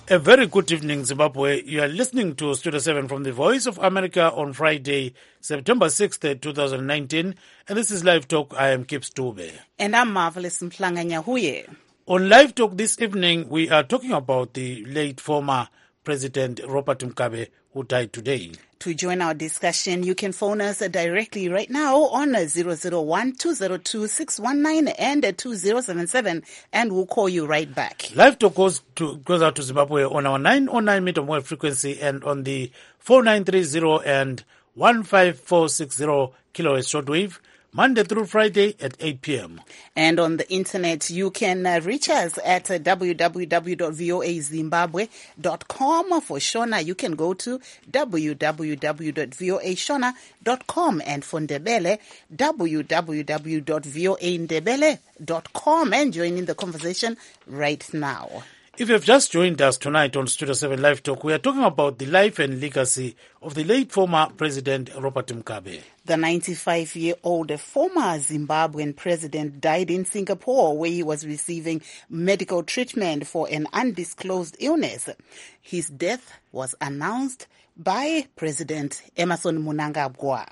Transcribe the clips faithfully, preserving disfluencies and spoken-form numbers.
A very good evening, Zimbabwe. You are listening to Studio seven from the Voice of America on Friday, September sixth, twenty nineteen. And this is Live Talk. I am Kip Stube. And I'm Marvelous Mplanganya Huye. On Live Talk this evening, we are talking about the late former President Robert Mugabe, who died today. To join our discussion, you can phone us directly right now on zero zero one, two zero two, six one nine and two zero seven seven, and we'll call you right back. Live Talk goes, to, goes out to Zimbabwe on our nine oh nine meter wave frequency and on the four nine three zero and one five four six zero kilohertz shortwave, Monday through Friday at eight p.m. And on the internet, you can uh, reach us at uh, w w w dot voa zimbabwe dot com. For Shona, you can go to w w w dot voa shona dot com. And for Ndebele, w w w dot voa ndebele dot com. And join in the conversation right now. If you've just joined us tonight on Studio seven Live Talk, we are talking about the life and legacy of the late former President Robert Mugabe. The ninety-five-year-old former Zimbabwean president died in Singapore, where he was receiving medical treatment for an undisclosed illness. His death was announced by President Emmerson Mnangagwa.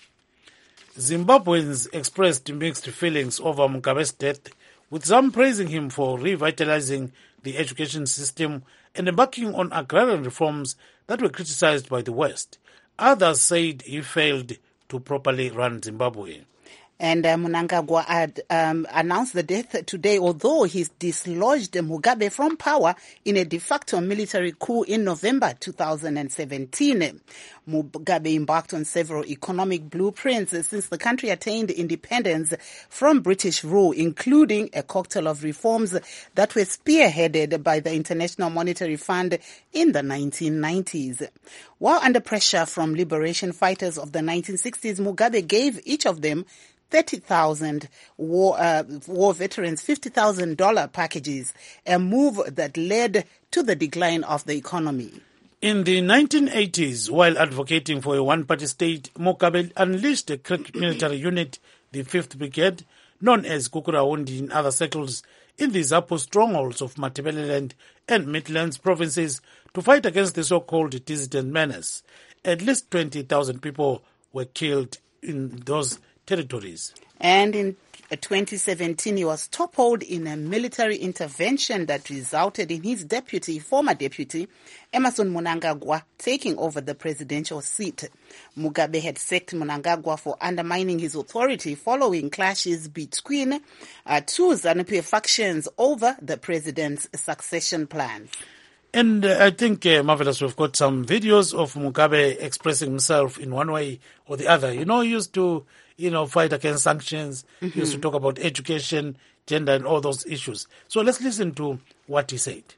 Zimbabweans expressed mixed feelings over Mugabe's death, with some praising him for revitalizing the education system and embarking on agrarian reforms that were criticized by the West. Others said he failed to properly run Zimbabwe. And uh, Mnangagwa had um, announced the death today, although he dislodged Mugabe from power in a de facto military coup in November two thousand seventeen. Mugabe embarked on several economic blueprints since the country attained independence from British rule, including a cocktail of reforms that were spearheaded by the International Monetary Fund in the nineteen nineties. While under pressure from liberation fighters of the nineteen sixties, Mugabe gave each of them thirty thousand war, uh, war veterans fifty thousand dollars packages, a move that led to the decline of the economy. In the nineteen eighties, while advocating for a one-party state, Mugabe unleashed a crack military unit, the fifth Brigade, known as Kukuraundi in other circles, in the Zapu strongholds of Matabeleland and Midlands provinces to fight against the so-called dissident menace. At least twenty thousand people were killed in those territories. And in twenty seventeen, he was toppled in a military intervention that resulted in his deputy, former deputy, Emmerson Mnangagwa, taking over the presidential seat. Mugabe had sacked Mnangagwa for undermining his authority following clashes between uh, two ZANU-P F factions over the president's succession plans. And uh, I think, uh, Marvelous, we've got some videos of Mugabe expressing himself in one way or the other. You know, he used to, you know, fight against sanctions. Mm-hmm. He used to talk about education, gender, and all those issues. So let's listen to what he said.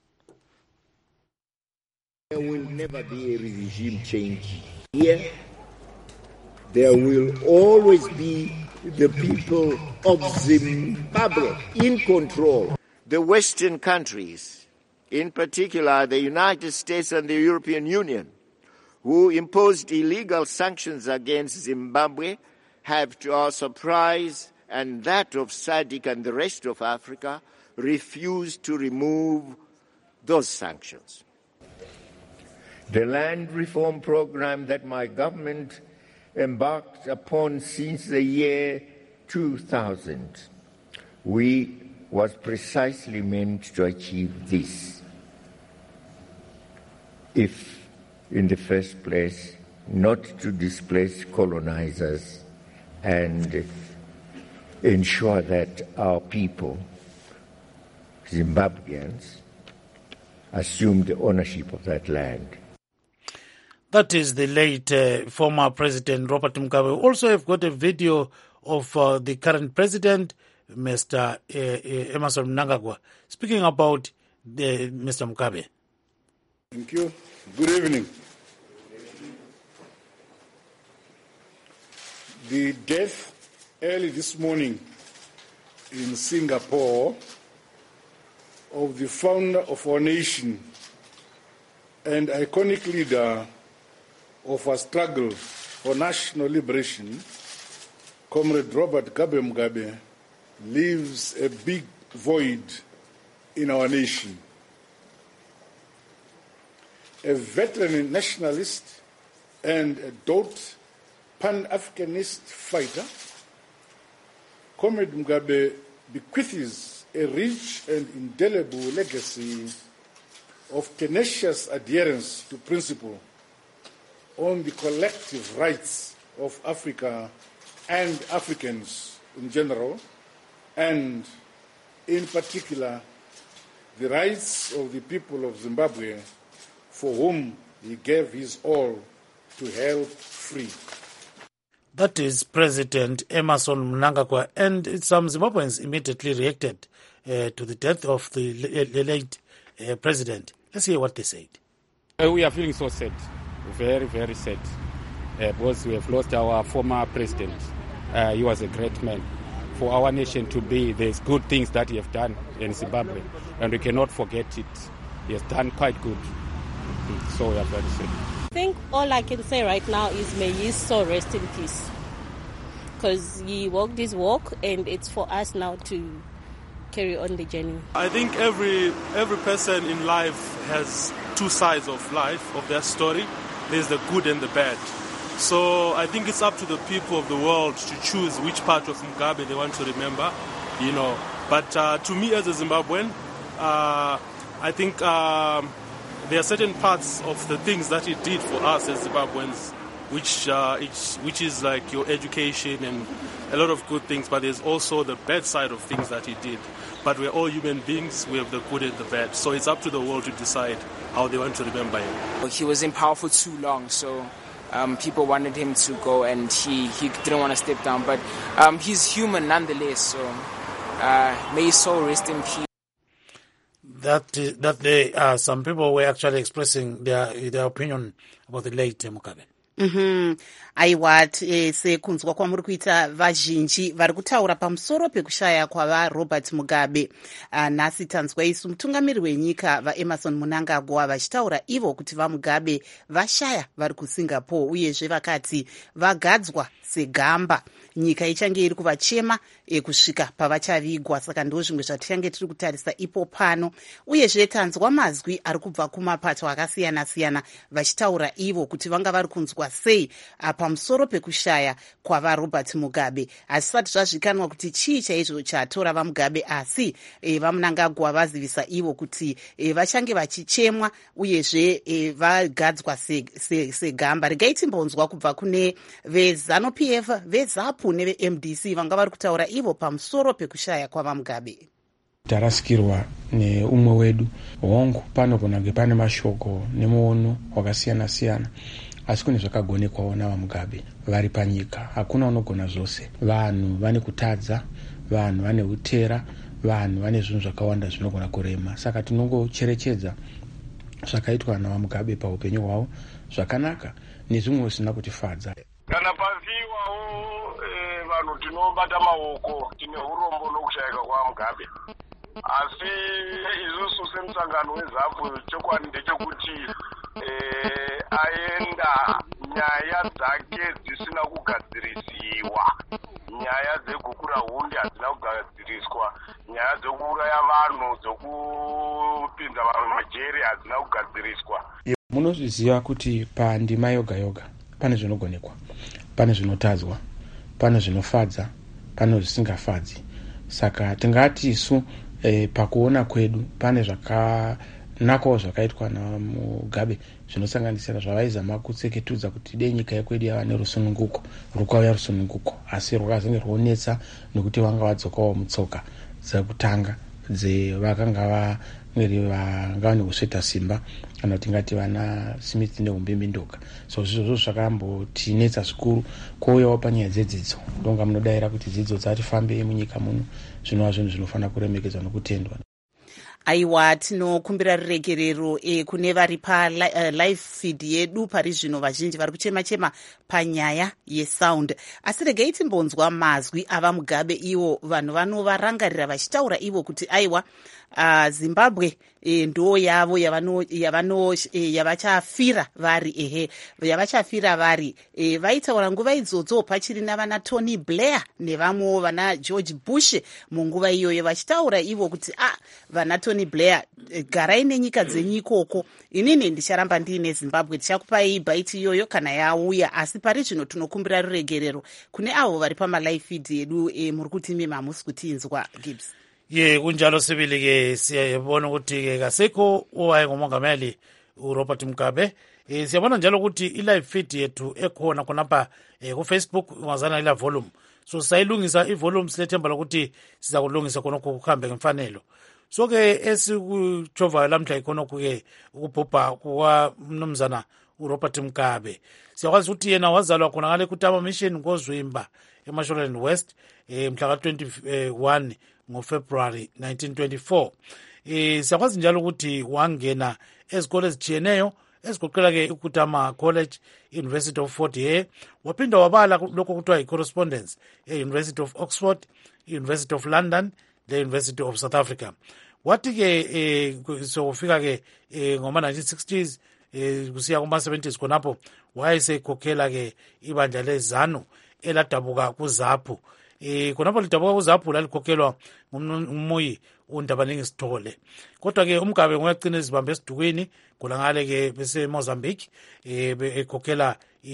There will never be a regime change here. There will always be the people of Zimbabwe in control. The Western countries, in particular the United States and the European Union, who imposed illegal sanctions against Zimbabwe, have, to our surprise and that of S A D C and the rest of Africa, refused to remove those sanctions. The land reform program that my government embarked upon since the year two thousand, we was precisely meant to achieve this. If, in the first place, not to displace colonizers and ensure that our people, Zimbabweans, assume the ownership of that land. That is the late uh, former President Robert Mugabe. We also have got a video of uh, the current president, Mister Uh, uh, Emmerson Mnangagwa, speaking about the, Mister Mugabe. Thank you. Good evening. The death early this morning in Singapore of the founder of our nation and iconic leader of our struggle for national liberation, Comrade Robert Gabe Mugabe, leaves a big void in our nation. a veteran nationalist and a dogged Pan-Africanist fighter, Comrade Mugabe bequeaths a rich and indelible legacy of tenacious adherence to principle on the collective rights of Africa and Africans in general, and in particular, the rights of the people of Zimbabwe, for whom he gave his all to help free. That is President Emmerson Mnangagwa, and some Zimbabweans immediately reacted uh, to the death of the, the late uh, president. Let's hear what they said. Uh, we are feeling so sad, very, very sad, uh, because we have lost our former president. Uh, he was a great man. For our nation to be, there's good things that he has done in Zimbabwe, and we cannot forget it. He has done quite good. So we are very sad. I think all I can say right now is may his soul rest in peace. Because he walked his walk, and it's for us now to carry on the journey. I think every every person in life has two sides of life, of their story. There's the good and the bad. So I think it's up to the people of the world to choose which part of Mugabe they want to remember, you know. But uh, to me as a Zimbabwean, uh, I think um, there are certain parts of the things that he did for us as Zimbabweans, which, uh, which, which is like your education and a lot of good things, but there's also the bad side of things that he did. But we're all human beings, we have the good and the bad. So it's up to the world to decide how they want to remember him. He was in power for too long, so um, people wanted him to go, and he, he didn't want to step down. But um, he's human nonetheless, so uh, may his soul rest in peace. That uh, that they uh, some people were actually expressing their their opinion about the late Mugabe. Mm-hmm. Aiwa sekunzwa kwamuri kuita vazhinji vari kutaura pamusoro pekushaya kwava Robert Mugabe. Uh, nhasi tanzwa isu mutungamiri wenyika vaEmmerson Mnangagwa vachitaura ivo kuti vaMugabe vashaya vari kuSingapore, uyezve vakati vagadzwa segamba. Nyika ichange iri kuvachema e, kusvika pavachavigwa. Saka ndo zvimwe zvatichange tiri kutarisa ipo pano. Uyezve tanzwa mazwi ari kubva kumapato akasiyana-siyana vachitaura ivo kuti vanga vari kunzwa sei pamusoro pekushaya kwava Robert Mugabe. Hazvisati zvazvikanwa kuti chii chaizvo chatora vaMugabe, asi e, vaMnangagwa vazivisa ivo kuti e, vachange vachichemwa uyezve e, vagadzwa segamba. Se, se regai timbonzwa kubva kune veZANU P F, veZAPU neveM D C vanga vari kutaura ivo pamusoro pekushaya kwavaMugabe. Tarasikirwa neumwe wedu hongu panogona kunge pane mashoko nemuono wakasiyana-siyana, asi kune zvakagonekwawo navaMugabe vari panyika. Hakuna unogona zvose. Vanhu vane kutadza, vanhu vane utera, vanhu vane zvinhu zvakawanda zvinogona kurema. Saka tinongocherechedza zvakaitwa navaMugabe paupenyu hwavo zvakanaka nezvimwe zvisina kutifadza. Kana paziwawo eh, vanhu tinobata maoko tine urombo nokushayika kwa Mugabe. Asi isusu semusangano weZAPU chokwadi ndechekuti eh, aenda nyaya dzake dzisina kugadzirisiwa. Nyaya dzegukura hundi hadzina kugadziriswa. Nyaya dzokuuraya vanhu, dzokupinza vanhu majeri hadzina kugadziriswa. Munozviziva kuti pandima yoga yoga pane zvinogonekwa, pane zvinotadzwa, pane zvinofadza, pane zvisingafadzi. Saka tingati isu e, pakuona kwedu pane zvakanakawo zvakaitwa naMugabe zvinosanganisira zvavaizama kutseketudza kuti dei nyika yekwedu yava nerusununguko, rukauya rusununguko, asi rwakazenge rwonetsa nekuti vanga vadzokawo mutsoka dzekutanga dzevakanga vanga vane kusveta simba, kana kuti tingati vana Smith neUmbimbi-Ndoka. So zvizvo zvakambotinetsa zvikuru. Kwouyawo panyaya dzedzidzo, ndonga munodaira kuti dzidzo dzatifambe munyika muno, zvinova zvinhu zvinofanira kuremekedzwa nokutendwa. Aiwa, tinokumbira ruregerero e, kune vari palive feed yedu pari zvino vazhinji vari kuchema-chema panyaya yesound. Asi regai timbonzwa mazwi avaMugabe ivo vanhu vanovarangarira vachitaura ivo kuti aiwa uh, Zimbabwe e, ndo yavo yavano, yavano, e, yavachafira vari ehe yavachafira vari e, vaitaura nguva idzodzo pachiri navana Tony Blair nevamwewo vana George Bush munguva iyoyo vachitaura ivo kuti ah, vana Tony Tony Blair, garai nenyika dzenyu ikoko, inini ndicharamba ndiine Zimbabwe, tichakupai bhaiti iyoyo kana yauya, asi pari zvino tinokumbira ruregerero kune avo vari pamalive feed yedu e, muri kuti imi hamusi kutinzwa Gibbs. Ye kunjalo sibili ke siyabona ukuthi ke kasekho owaye ngumongameli uRobert Mugabe. E, siyabona njalo ukuthi i-live feed yethu ekhona khonapha e, ku Facebook ungazana ila volume. So sayilungisa i-volume silethemba lokuthi siza kulungisa khonokho kuhambe ngemfanelo. So ke esikujovayo lamhla ikhonokho ke ukubhubha kwa mnumzana uRobert Mugabe. Siyakwazi ukuthi yena wazalwa khona ngale kuTama Mission ngoZwimba eMashonaland West e, mhla ka twenty-one ngoFebruary nineteen twenty-four. Eh siyakwazi njalo ukuthi wangena ezikole ezijiyeneyo ezigoqela ke uKutama College, University of Fort Hare, waphinda wabala lokho kuthiwa i-correspondence e-University of Oxford, University of London, le University of South Africa. Wathi ke eh so ufika ke ngoma nineteen sixties eh kusiya kuma seventies khonapho wayesekhokhela ke ibandla leZANU eladabuka kuZAPU. Eh khonapho lidabuka kuZAPU lalikhokhelwa ngummoyi uNdabaningi Sithole. Kodwa ke uMgabe ngoyagcina izibambe esidukweni kulangale ke bese Mozambique eh ekhokhela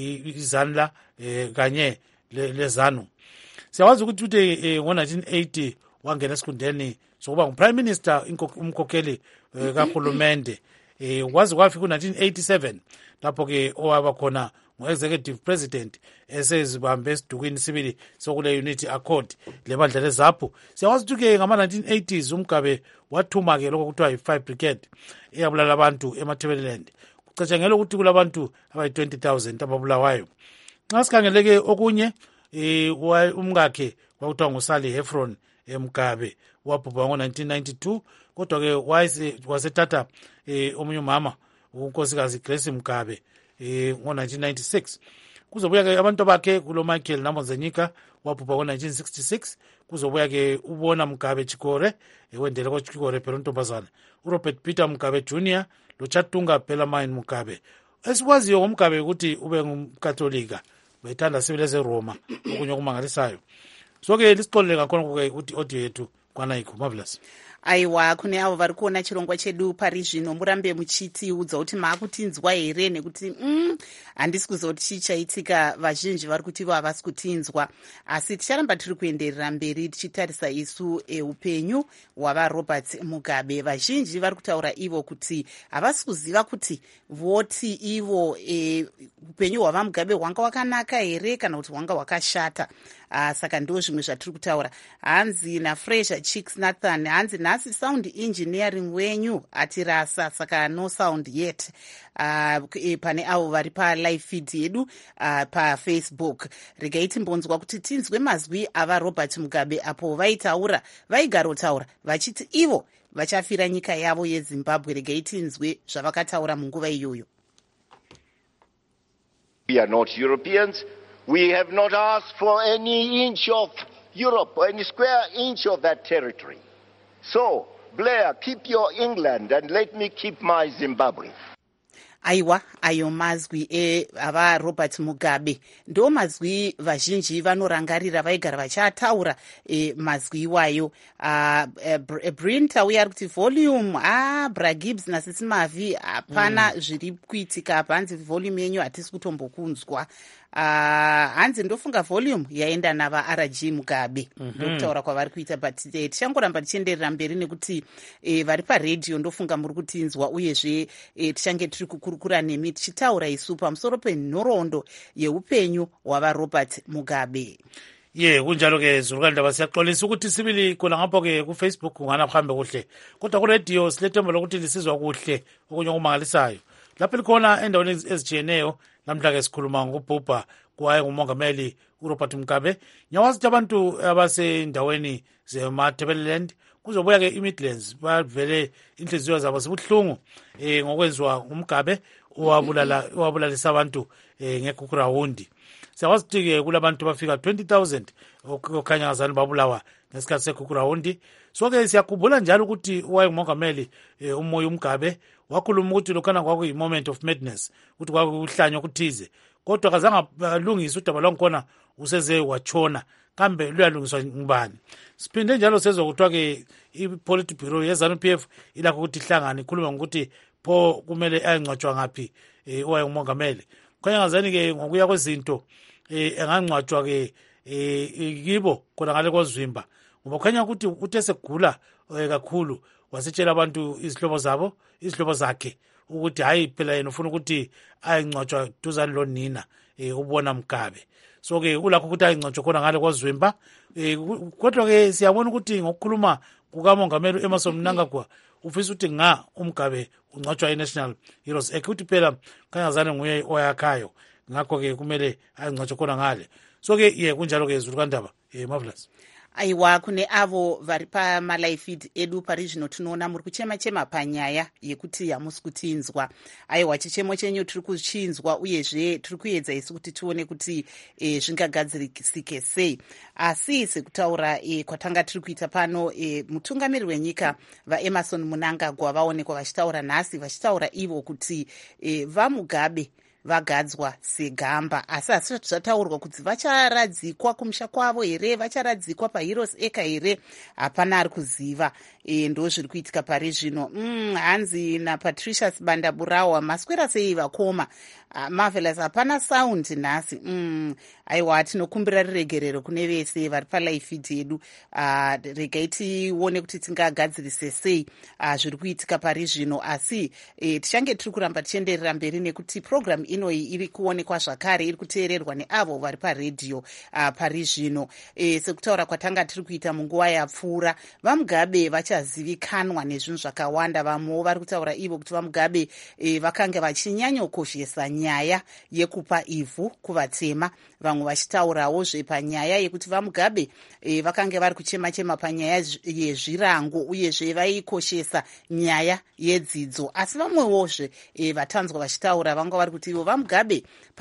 iZANU eh kanye leZANU. Siyawazi ukuthi uthe ngo nineteen eighty wangena esikhundeni sokuba nguprime minister umkhokheli kahulumende. Eh wazi kwafika ku nineteen eighty-seven lapho ke owaba khona ngo-executive president esezibambe esidukweni sibili sokule unity accord lebandla leZAPU. Siyakwazi ukuthi ke ngama nineteen eighties uMgabe wathuma ke lokho kuthiwa i-five brigade eyabulala abantu eMatabeleland. Kucatshangela ukuthi kulabantu abayi twenty thousand ababulawayo. Nxa sikhangeleke okunye eh umkakhe kwakuthiwa nguSally Heffron eMgabe wabhubha ngo nineteen ninety-two, kodwa ke wayese wasethatha eh omunye umama unkosikazi Grace Mugabe eh ngo nineteen ninety-six. Kuzobuya ke abantu bakhe kulo Michael Namozenyika wabhubha ngo nineteen sixty-six. Kuzobuya ke ubona Mugabe Chikore ewendele ko Chikore phela untombazana uRobert Peter Mugabe Junior lo Chatunga Pelamine Mugabe. Esikwaziyo ngomgabe ukuthi ube ngumkatolika wethanda sibile zeRoma okunye okumangalisayo. So ke lisixolele ngakhona ukuthi audio yethu kwana ikho marvelous. Aiwa, kune avo vari kuona chirongwa chedu pari zvino murambe muchitiudza kuti maakutinzwa here nekuti mm, handisi kuzoti chichaitika. Vazhinji vari kuti havasi kutinzwa, asi ticharamba tiri kuenderera mberi tichitarisa isu eupenyu hwavaRobert Mugabe. Vazhinji vari kutaura ivo kuti havasi kuziva kuti voti ivo e, upenyu hwavaMugabe hwanga hwakanaka here kana kuti hwanga hwakashata. Uh, saka ndo zvimwe zvatiri kutaura. Hanzi naFresher Chicks Nathan, hanzi nhasi sound engineering wenyu atirasa, saka no sound yet. Uh, e, pane avo vari palive feed yedu uh, paFacebook. Regai timbonzwa kuti tinzwe mazwi avaRobert Mugabe apo vaitaura, vaigarotaura vachiti ivo vachafira nyika yavo yeZimbabwe. Regai tinzwe zvavakataura munguva iyoyo. We are not Europeans. We have not asked for any inch of Europe or any square inch of that territory. So, Blair, keep your England and let me keep my Zimbabwe. Aiwa, ayo mazwi e ava Robert Mugabe ndo mazwi vazhinji vanorangarira vaigara vachataura e, mazwi iwayo. uh, e, Brin tauya ari kuti volume ah Bra Gibbs nasisi Mavi hapana mm. zviri kuitika apa, hanzi volume yenyu hatisi kutombokunzwa. Uh, hanzi ndofunga volume yaenda nava R G Mugabe mm -hmm. ndokutaura kwavari kuita, but eh, tichangoramba tichienderera mberi nekuti eh, vari paredhiyo ndofunga muri kutinzwa, uyezve eh, tichange tiri kukurukura nemi tichitaura isu pamusoro penhoroondo yeupenyu hwavaRobert Mugabe. Ye kunjalo ke zurukandaba siyaxolisa ukuthi sibili khona ngapho ke ku Facebook kungana kuhambe kuhle, kodwa ku radio silethemba lokuthi lisizwa kuhle okunye okumangalisayo. Lapho likhona endaweni ezijiyeneyo namhla ke sikhuluma ngobhubha kwaye ngumongameli uRobert Mugabe. Nyawazi abantu abasendaweni zeMatabeleland kuzobuya ke iMidlands bavele inhliziyo zabo zibuhlungu eh ngokwenziwa uMugabe owabulala owabulalisa abantu eh ngekhukurawundi. Siyakwazi ukuthi ke kulabantu bafika twenty thousand okhanya ngazani babulawa ngesikhathi sekhukurawundi. So ke siyakhumbula njalo ukuthi waye umongameli eh, uMoyo uMugabe wakhuluma ukuthi lokhana kwakuyi moment of madness, ukuthi kwakuhlanyo kuthize, kodwa kazange alungise udaba lwakhona useze wachona kambe luyalungiswa ngubani. Siphinde njalo sezwa kuthiwa ke i-Politburo ye-ZANU P F ilakho ukuthi ihlangane ikhuluma ngokuthi pho kumele ayengcwatshwa ngaphi eh owayengumongameli. Khanya ngazani ke ngokuya kwezinto eh engangcwatshwa ke eh kibo khona ngale kozwimba, ngoba khanya ukuthi uthe segula kakhulu wasitshela abantu izihlobo zabo izihlobo zakhe ukuthi hayi phela yena ufuna ukuthi ayengcwatshwa duzane lonina eh ubona Mugabe. So ke ulakho ukuthi ayengcwatshwa khona ngale kozwimba. Eh kodwa ke siyabona ukuthi ngokukhuluma kukamongameli Emmerson Mnangagwa ufisa ukuthi nga uMugabe ungcwatshwa i-National Heroes Act ukuthi phela kangazane nguye oyakhayo, ngakho ke kumele ayengcwatshwa khona ngale. So ke ye kunjalo ke Zulu kaNdaba eh Marvelous. Aiwa, kune avo vari pamalaifid edu pari zvino tinoona muri kuchema chema panyaya yekuti hamusi kutinzwa. Aiwa, chichemo chenyu tiri kuchinzwa uyezve tiri kuedza isu kuti tione kuti e, zvingagadzirisike sei. Asi sekutaura e, kwatanga tiri kuita pano e, mutungamiri wenyika vaEmmerson Mnangagwa vaonekwa vachitaura nhasi vachitaura ivo kuti e, vaMugabe vagadzwa segamba, asi hasati zvataurwa kuti vacharadzikwa kumusha kwavo here, vacharadzikwa paHeroes Acre here, hapana ari kuziva. E, ndo zviri kuitika pari zvino. Mm, hanzi naPatricia Sibandaburawa, maswera sei vakoma? Uh, Marvelous, hapana sound nhasi. Mm, aiwa, tinokumbira riregerero kune vese vari palaifid yedu. Uh, regai tione kuti tingagadzirise sei uh, zviri kuitika pari zvino, asi e, tichange tiri kuramba tichienderera mberi nekuti program inoi iri kuonekwa zvakare iri kuteererwa neavo vari paredhiyo uh, pari zvino. E, sekutaura kwatanga tiri kuita munguva yapfuura, vaMugabe vachazivikanwa nezvinhu zvakawanda. Vamwewo vari kutaura ivo kuti vaMugabe e, vakanga vachinyanyokozhesa nyaya yekupa ivhu kuvatema. Vamwe vachitaurawo zvepanyaya yekuti vaMugabe e, vakanga vari kuchema chema panyaya yezvirango uyezve vaikoshesa nyaya yedzidzo. Asi vamwewozve e, vatanzwa vachitaura vanga vari kuti ivo vaMugabe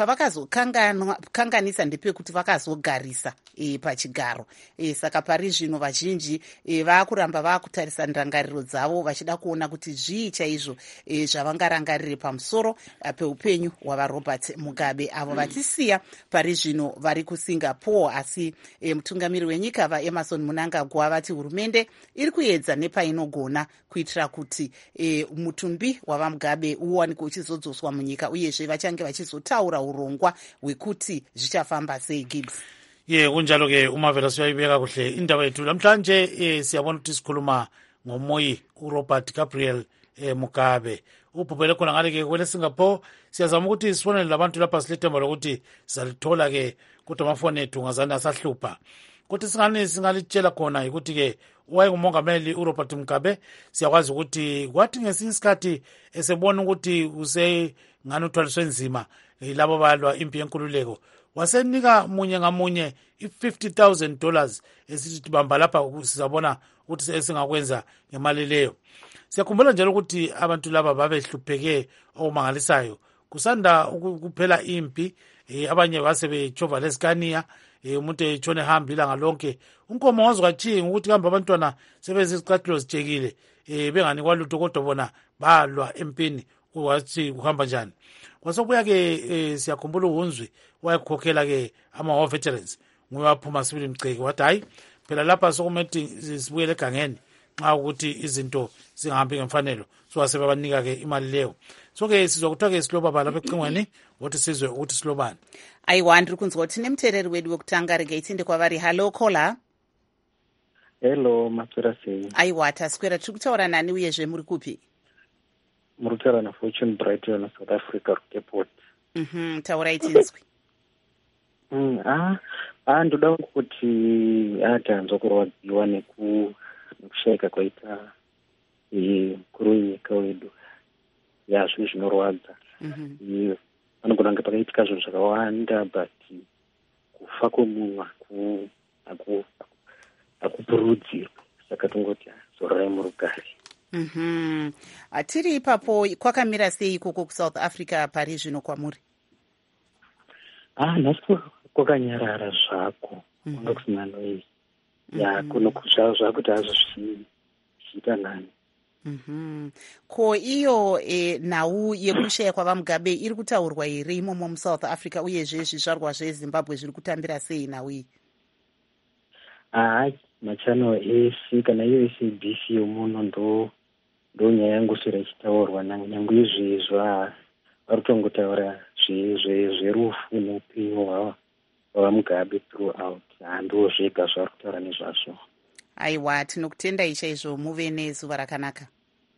pavakazokanganisa ndepekuti vakazogarisa e, pachigaro. E, saka pari zvino vazhinji e, vakuramba vakutarisa ndangariro dzavo vachida kuona kuti zvii chaizvo e, zvavangarangarire pamusoro peupenyu hwavaRobert Mugabe avo vatisiya pari zvino vari kuSingapore. Asi e, mutungamiri wenyika vaEmmerson Mnangagwa vati hurumende iri kuedza nepainogona kuitira kuti e, mutumbi wavaMugabe uwanikwe uchizodzoswa munyika, uyezve vachange vachizotaura urongwa hwekuti zvichafamba sei. Gibbs. Ye kunjalo ke uMarvelous uyayibeka kuhle indaba yethu namhlanje. eh, siyabona ukuthi sikhuluma ngomoyi uRobert Gabriel eh, Mugabe ubhubhele khona ngale ke kwele Singapore. Siyazama ukuthi sibonele labantu lapha silethemba lokuthi sizalithola ke kodwa amafoni ethu ngazani asahlupha. Kodwa singane singalitshela khona ukuthi ke wayengumongameli uRobert Mugabe siyakwazi ukuthi kwathi ngesinye isikhathi esebona ukuthi use ngani uthwaliswe nzima labo balwa impi yenkululeko, wasenika munye ngamunye i-fifty thousand dollars esithi bamba lapha sizabona ukuthi esingakwenza ngemali leyo. Siyakhumbula njalo ukuthi abantu laba babehlupheke okumangalisayo kusanda ukuphela impi. E, abanye base betshova lesikaniya e, umuntu etshone hamba ilanga lonke unkomo wazwachinga ukuthi kambe abantwana sebezizicathulo zitshekile e, benganikwa lutho kodwa bona balwa empini wathi kuhamba njani. Kwasokuya ke e, siyakhumbula uHunzwi wayekhokhela ke ama-war veterans nguye waphuma sibili mceki wathi hayi phela lapha sokumethi sibuyele egangeni nxa ukuthi izinto zingahambi ngemfanelo, so wasebabanika ke imali leyo. So ke sizwa kuthiwa ke silobaba lapha ecingweni wothi sizwe ukuthi silobani. Aiwa, ndiri kunzwa kuti nemuteereri wedu wekutanga regai tiende kwavari. Hallo caller. Hello Maswera sei. Aiwa, taswera. Tiri kutaura nani uyezve muri kupi? Muri kutaura naFortune Bright na South Africa Airport. Mhm, taurai tinzwi. Mm, ah, ah ndoda kuti atanzwa kurwadziwa nekushayika kwaita mukuru wenyika wedu. Ya zvinhu zvinorwadza. Mhm. Panogona kunge pakaitika zvinhu zvakawanda but kufa kwemunhu hakupurudzirwe, saka tongoti zorai murugare. Mhm. Tiri ipapo kwakamira sei ikoko kuSouth Africa pari zvino kwamuri? Ah, nhasi kwakanyarara zvako. Kwanga kusina noise. Ya kuno zvakuti hazvo zvichiita nani. Mhm. Ko iyo e, nhau yekushaya kwavaMugabe iri kutaurwa here imomo muSouth Africa, uyezve zvizvarwa zveZimbabwe zviri kutambira sei nhau iyi? hayi machano ese kana iyo S A B C yomuno ndo ndo nyaya ngusira ichitaurwa nyange izvezva vari kutongotaura zverufu neupenyu hwava hwaMugabe throughout. Ndo zvega zvari kutaura nezvazvo. Aiwa, tinokutenda ichaizvo, muve nezuva rakanaka.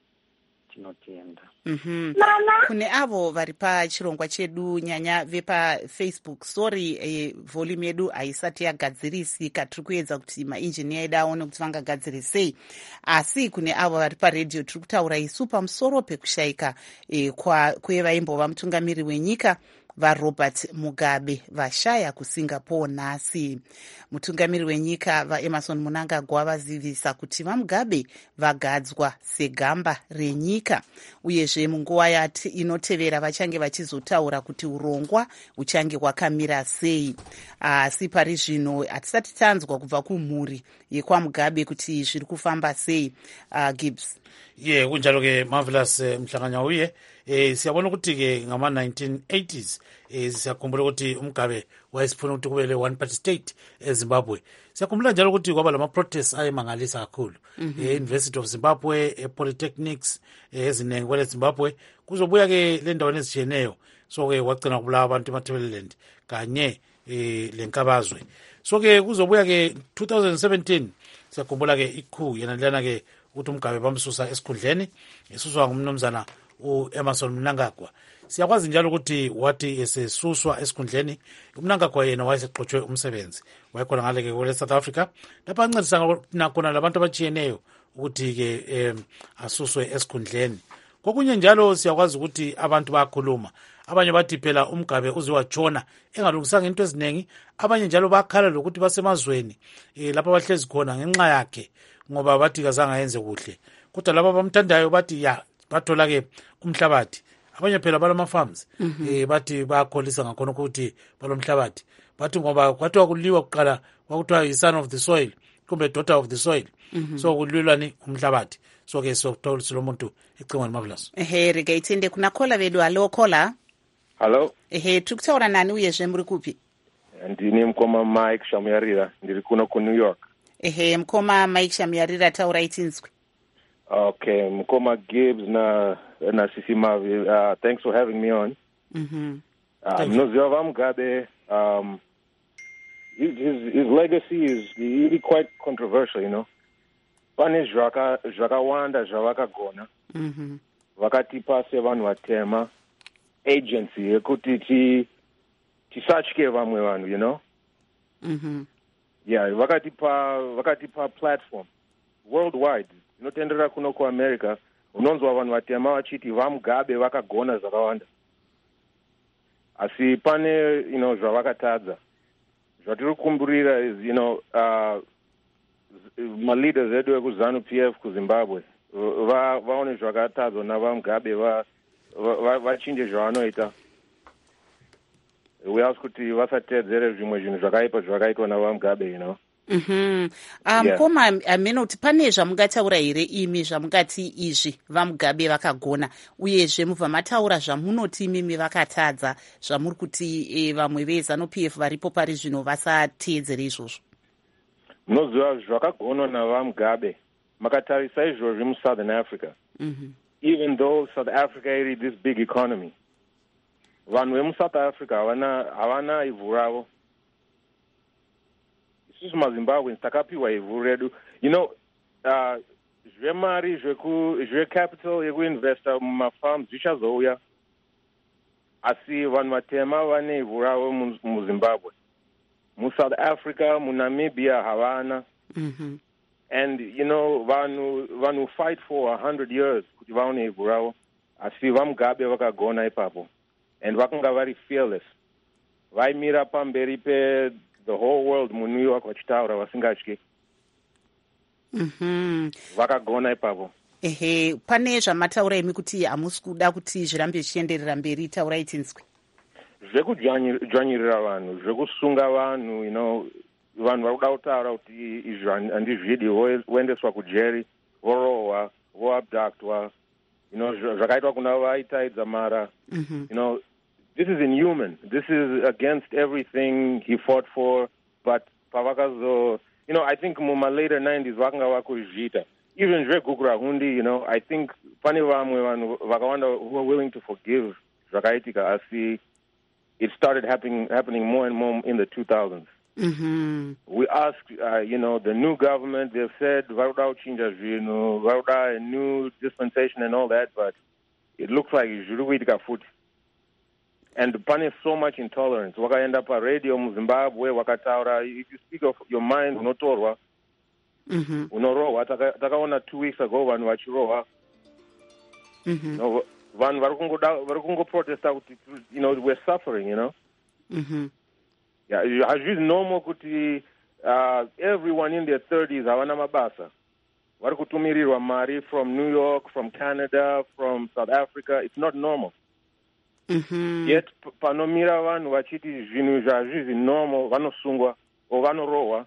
Tinotenda. Mm-hmm. Kune avo vari pachirongwa chedu nyanya vepafacebook, sorry eh, volume yedu haisati yagadzirisika, tiri kuedza kuti mainjiniya edu aone kuti vangagadzirisei, asi kune avo vari paredhiyo tiri kutaura isu pamusoro pekushayika eh, kwevaimbova mutungamiri wenyika vaRobert Mugabe vashaya kuSingapore nhasi. Mutungamiri wenyika vaEmerson Mnangagwa vazivisa kuti vaMugabe vagadzwa segamba renyika, uyezve munguva yati inotevera vachange vachizotaura kuti urongwa uchange hwakamira sei. Asi pari zvino hatisati tanzwa kubva kumhuri yekwaMugabe kuti zviri kufamba sei. uh, Gibbs. ye yeah, kunjalo ke Marvelous uh, mhlanganya uye eh siyabona ukuthi ke ngama nineteen eighties eh siyakhumbula ukuthi uMugabe wayesifuna ukuthi kube le one party state eZimbabwe. Siyakhumbula njalo ukuthi kwaba lama protests ayemangalisa kakhulu mm -hmm. eh University of Zimbabwe, eh, polytechnics eziningi eh, kwele Zimbabwe, kuzobuya ke le ndawo ezitshiyeneyo, so ke wagcina kubulawa abantu eMatabeleland kanye eh lenkabazwe. So ke kuzobuya ke twenty seventeen siyakhumbula ke ikhu yena lana ke ukuthi uMugabe bamsusa esikhundleni, esuswa ngumnumzana uEmerson Mnangagwa. Siyakwazi njalo ukuthi wathi esesuswa esikhundleni uMnangagwa yena wayeseqotshwe umsebenzi, wayekhona ngale ke kule South Africa lapha ancedisa nakona labantu abatshiyeneyo ukuthi ke em, asuswe esikhundleni. Kokunye njalo siyakwazi ukuthi abantu bayakhuluma, abanye bathi phela uMugabe uzowatshona engalungisanga into eziningi, abanye njalo bakhala lokuthi basemazweni eh, lapha bahlezi khona ngenxa yakhe ngoba bathi kazange yenze kuhle, kodwa laba bamthandayo bathi ya bathola ke umhlabathi. Abanye phela balama farms mm -hmm. eh bathi bayakholisa ngakhona ukuthi balomhlabathi, bathi ngoba kwathiwa kuliwa kuqala kwakuthiwa yi son of the soil kumbe daughter of the soil mm -hmm. so kulilwani umhlabathi. So ke sokuthola silomuntu icingweni Marvelous. Ehe, rikaitende kuna khola vedu. Alo khola. Hello. Ehe, tukutaura nani uyezve muri kupi? Ndini mukoma Mike Shamuyarira, ndiri kuno ku New York. Ehe, mukoma Mike Shamuyarira, taura itinzwi. Okay, mukoma Gibbs na na Sisi Mavi, uh, thanks for having me on. Mhm. Uh, Mnoziwa vaMugabe, um his, his his legacy is really quite controversial, you know. Pane zvaka zvakawanda zvavakagona. Mhm. Vakatipa sevanhu vatema agency yekuti ti tisatye vamwe vanhu, you know. Mhm. Yeah, vakatipa vakatipa platform worldwide. Inotenderera kuno ku America, unonzwa vanhu vatema vachiti vaMugabe vakagona zvakawanda. Asi pane, you know, zvavakatadza. Zvatiri kumburira is, you know, uh, my leaders edu ekuzanu P F ku Zimbabwe va vaone zvakatadzwa navaMugabe va vachinje zvavanoita. We ask kuti vasatedzere zvimwe zvinhu zvakaipa zvakaitwa navaMugabe, you know. Mhm. Um yeah. Koma ameno kuti pane zvamungataura here imi zvamungati izvi vaMugabe vakagona, uyezve mubva mataura zvamunoti imimi vakatadza, zvamuri kuti e, vamwe veZanu P F varipo pari zvino vasateedzere izvozvo? Munoziva zvakagonwa navaMugabe makatarisa izvozvi muSouthern Africa. Mhm. Even though South Africa iri this big economy, vanhu vemuSouth Africa havana havana ivhu ravo. Isusu maZimbabweans takapiwa ivhu redu, you know. uh, zvemari zveku zvecapital yekuinvesta mumafarms zvichazouya, asi vanhu vatema vane ivhu ravo muZimbabwe. MuSouth Africa, muNamibia havana. Mhm. And you know, vanhu vanhu fight for a hundred years kuti vaone ivhu ravo, asi vaMugabe vakagona ipapo, and vakanga vari fearless, vaimira pamberi pe the whole world muNew York vachitaura vasingatyi. Mhm. Vakagona ipapo. Ehe, pane zvamataura imi kuti hamusi kuda kuti zvirambe zvichienderera mberi, taurai tinzwi. Zvekudzvanyirira vanhu, zvekusunga vanhu, you know, vanhu vari kuda kutaura kuti izvi handizvidi, voendeswa kujeri, vorohwa, voabductwa, you know, zvakaitwa kuna vaitaidza mara. Mhm. You know, this is inhuman. This is against everything he fought for, but pavakazo you know, I think muma later nineties vakanga vakuzviita. Even zvegukura hundi, you know, I think pane vamwe vanhu vakawanda who are willing to forgive zvakaitika asi it started happening happening more and more in the two thousands. Mm-hmm. We asked, uh, you know, the new government, they've said, varuda uchinja zvinhu, varuda a new dispensation and all that, but it looks like zviri kuitika futi. And pane so much intolerance. Wakaenda pa radio muZimbabwe, wakataura, if you speak of your mind, unotorwa, mm-hmm. unorohwa. Takaona two weeks ago, vanhu vachirohwa. Mm-hmm. No, vanhu vari kungoprotesta kuti, you know, we're suffering, you know. Mm-hmm. Yeah, it's normal kuti uh, everyone in their thirties havana mabasa. Vari kutumirirwa mari from New York, from Canada, from South Africa. It's not normal. Mm-hmm. Yet panomira vanhu vachiti zvinhu zvazvizi normal vanosungwa o vanorohwa.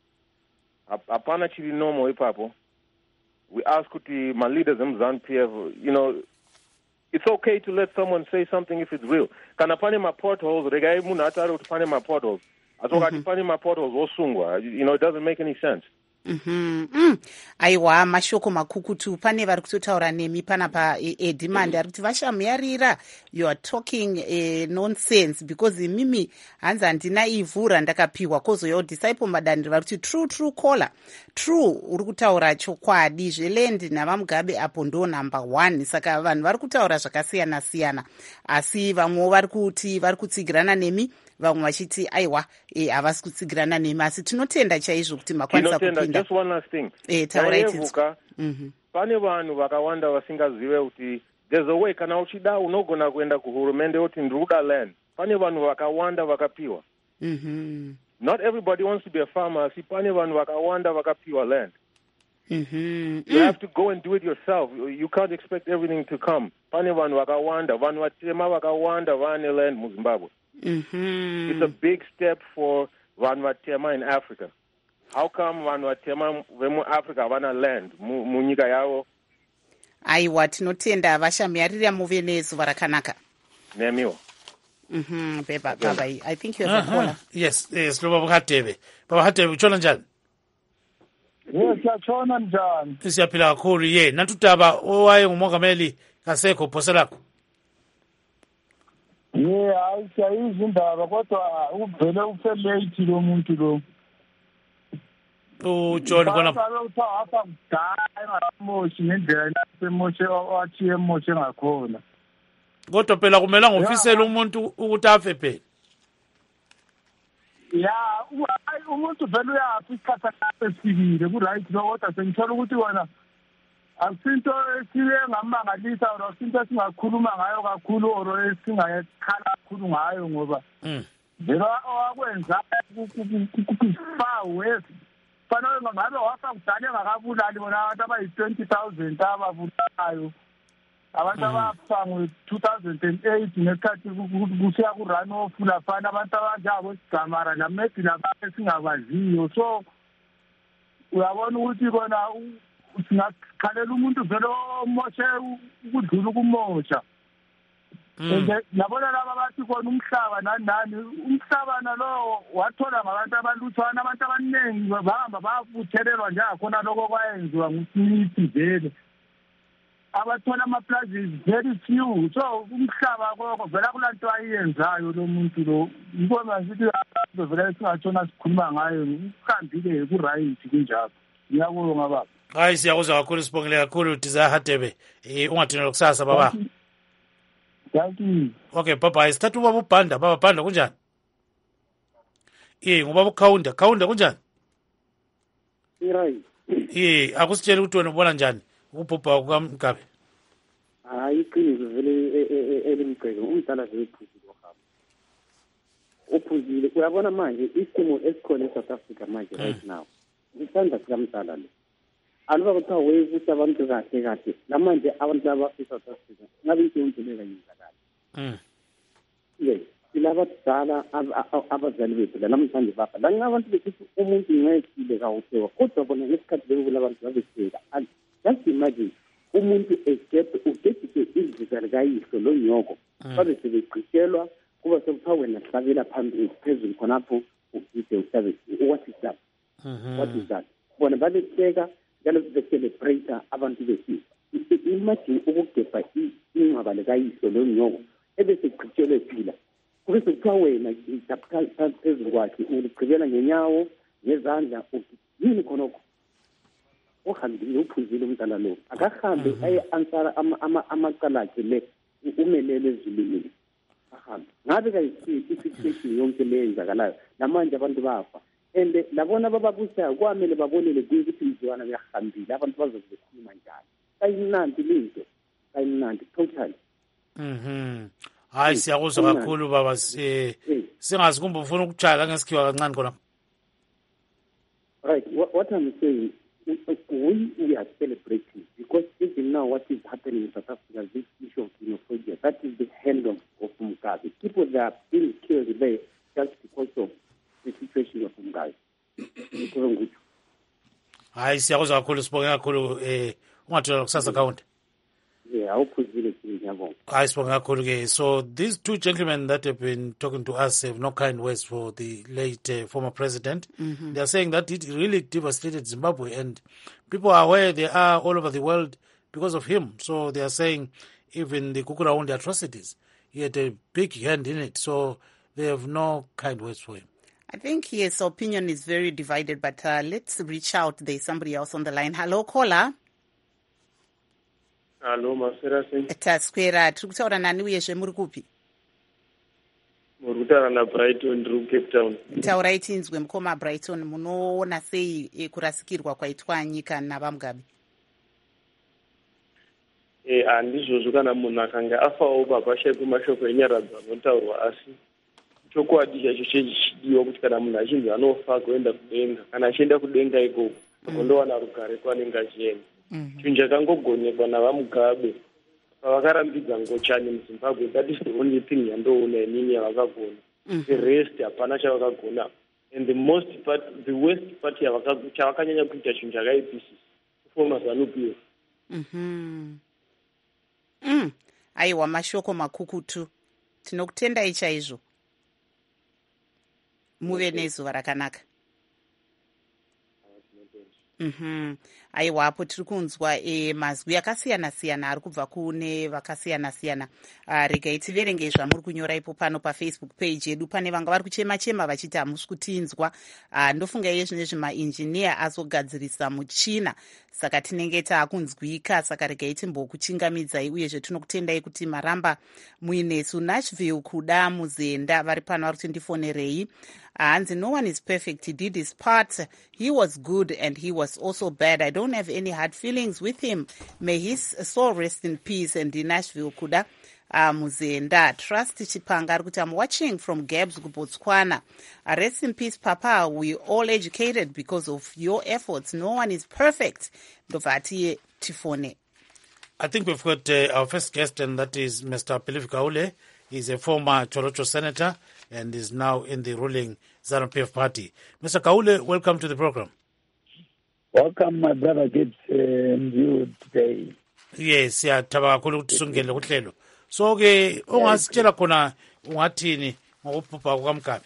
Hapana chiri normal ipapo. We ask kuti my leaders in ZANU-P F, you know, it's okay to let someone say something if it's real. Kana pane ma potholes, regai munhu atari kuti pane ma potholes. Atokati pane ma potholes osungwa. You know, it doesn't make any sense. Mm-hmm. Mm. Aiwa mashoko makukutu pane vari kutotaura nemi panapa edemand ari kuti vashamuyarira you are talking uh, nonsense because imimi hanzi handina ivhu randakapiwa kozoyawo disciple madandiri vari kuti true true caller true uri kutaura chokwadi zveland navamugabe apo ndo number one saka vanhu vari kutaura zvakasiyana siyana asi vamwewo vari kuti vari kutsigirana nemi vamwe vachiti aiwa havasi kutsigirana nemi asi tinotenda chaizvo kuti makwanisa kupinda. Just one last thing. Eh, taurai mm-hmm. Pane vanhu vakawanda vasingazive kuti there's a way kana uchida unogona kuenda kuhurumende uti ndiri kuda land. Pane vanhu vakawanda vakapiwa. Mm-hmm. Not everybody wants to be a farmer. Asi pane vanhu vakawanda vakapiwa land. Mm-hmm. You have to go and do it yourself. You can't expect everything to come. Pane vanhu vakawanda, vanhu vatema vakawanda vane land mu Zimbabwe. Mm-hmm. It's a big step for vanhu vatema in Africa. How come vanhu vatema vemu Africa havana land munyika yavo? Aiwa tinotenda vashamuyarira muve nezuva rakanaka. Nemiwa. Mhm beba baba I think you have uh-huh. a caller. Yes yes lo baba Hatebe. Baba Hatebe utshona njani? Yes yachona njani? Siyaphila kakhulu ye natutaba owaye ngumongameli kasekho phose lakho. Yeah, hayi siyayizwa indaba kodwa uvele ufe late lo muntu lo. Oh John kona baba uthawa apha kudala engamoshi ngendlela nasemoshe wathi emoshe ngakhona. Kodwa phela kumela ngofisela umuntu ukuthi afe phela. Ya, umuntu vele uyaphi isikhathi esifikile ku right lo kodwa sengithola ukuthi wena akusinto esiye ngamangalisa or akusinto singakhuluma ngayo kakhulu or esingayekhala kakhulu ngayo ngoba vele owakwenza kufar west fanele ngabe wafa kudala engakabulali bona abantu abayi-twenty thousand ababulayo abantu abafa ngo-two thousand eight nesikhathi kusiya ku-run off laphana abantu abanjabo sigamara namedi labanye singabaziyo so uyabona ukuthi kona singakhalela umuntu vele omoshe ukudlula ukumosha yabona laba bathi kona umhlaba nani nani umhlaba nalo wathola ngabantu abalutshwana abantu abaningi bahamba babuthelelwa njengakhona lokho kwayenziwa nguSmith vele abathola ama-plazes very few so umhlaba koko vela kulanto ayenzayo lo muntu lo ngibona ngithi vele singatshona sikhuluma ngayo ukuhambile ku-right kunjalo ngiyabonga baba. Hayi siyakuzwa kakhulu sibongile kakhulu Desire Hatebe eh ungathina kusasa baba. Thank you. Okay baba isithatha ubaba uBhanda baba Bhanda kunjani? Eh ngubaba uKhaunda Khaunda kunjani? Right. Eh akusitshela ukuthi wena ubona njani ukubhubha kukaMgabe? Hayi iqiniso vele elimgceke umdala vele iphuzile ohamba. Uphuzile uyabona manje isimo esikhona eSouth Africa manje right now. Isandla sikamdala lo. Aluba kuthiwa wekuthi abantu kahle kahle namanje abantu abafisa South Africa ngabe into le kayenzakala. Mm. Yes, silabadala abazali bethu namhlanje bapha. La ngabantu bethi umuntu ngeke kawusewa kodwa bona ngesikhathi leyo kulabantu babeseka. Just imagine umuntu escape ugethike iziga likayihlo lo nyoko. Babe sebegqishelwa kuba sekuthiwa wena hlabela phambili phezulu khonapho ugide usabe what is that? What is that? Bona balekeka njalo becelebrate abantu besizwe. Imagine ukugebha ingcwaba likayiso lo nyoko ebese kuqhitshelwe phila. Kube sekuthiwa wena ngitapha phezulu kwakhe uligqibela ngenyawo ngezandla yini khonokho. Ohambile uphuzile umntana lo akahambe aye ansara amacala akhe le umelele ezulwini ahambe ngabe kayisithi isituation yonke le yenzakalayo namanje abantu bafa and labona bababusayo kwamele babonele ukuthi izwana liyahambile abantu bazokukhuluma njalo kayimnandi linto kayimnandi totally. Mhm. Hayi siyakuzwa kakhulu baba, singazi kumbe ufuna ukujala ngesikhiwa kancane khona. Right, what, what I'm saying, we, we are celebrating because even now what is happening in South Africa, this issue of xenophobia, that is the hand of, of Mugabe. People that are being killed there just because of the situation of Mugabe. Hayi siyakuzwa kakhulu, sibonge kakhulu eh ungathola kusasa account. Yeah, awuphuzile ngiyabonga. Hayi sibonge kakhulu ke. So these two gentlemen that have been talking to us have no kind words for the late uh, former president. Mm-hmm. They are saying that it really devastated Zimbabwe and people are where they are all over the world because of him. So they are saying even the Gukurahundi atrocities, he had a big hand in it. So they have no kind words for him. I think his opinion is very divided, but uh, let's reach out. There's somebody else on the line. Hello, caller. Hello, Maserasi. Taskwera, tiri kutaura nani uyezve muri kupi? Muri kutaura na Brighton ndiri Cape Town. Taurai tinzwe mukoma Brighton, munoona sei kurasikirwa kwaitwa nyika naVaMugabe? Eh, handizvozvo kana munhu akanga afawo baba shaipo mashoko enyaradzano anotaurwa asi chokwadi chacho chechidiwa kuti kana munhu achinzi anofa kuenda kudenga kana achienda kudenga ikoko akondowana rugare kwanenge achienda. Chinhu chakangogonekwa naVaMugabe pavakarambidza ngochani muZimbabwe, that is the only thing yandoona inini yavakagona. The rest hapana chavakagona. And the most part, the worst part chavakanyanya kuita chinhu chakaipisisa kufoma ZANU-PF. Mhm. Mm. Aiwa mashoko makukutu. Tinokutendai chaizvo. Muve nezuva rakanaka. Mhm. Aiwa apo tiri kunzwa e, mazwi akasiyana siyana ari kubva kune vakasiyana siyana. Uh, regai tiverenge zvamuri kunyora ipo pano paFacebook page yedu. Pane vanga vari kuchema chema vachiti hamusi kutinzwa. Uh, ndofunga iye zvine zvimainjiniya azogadzirisa muchina saka tinenge taakunzwika, saka regai timbokuchingamidzai uyezve tinokutendai kuti maramba muinesu. Nashville kuda muzenda vari pano vari kutindifonerei. Hanzi, no one is perfect. He did his part. He was good and he was also bad. I don't have any hard feelings with him. May his soul rest in peace. And in Nashville kuda uh, muzenda. Trust Chipanga ari kuti I'm watching from Gabs Botswana. Uh, rest in peace, Papa. We all educated because of your efforts. No one is perfect. Ndovati tifone. I think we've got uh, our first guest, and that is Mister Philip Kaule. He's a former Chorocho senator and is now in the ruling ZANU-P F party. Mister Kaule, welcome to the program. Welcome, my brother Gibbs, and you today. Yes, siyathaba kakhulu ukuthi sungene kuhlelo. So ke ungasitshela khona ungathini ngokubhubha kukaMugabe?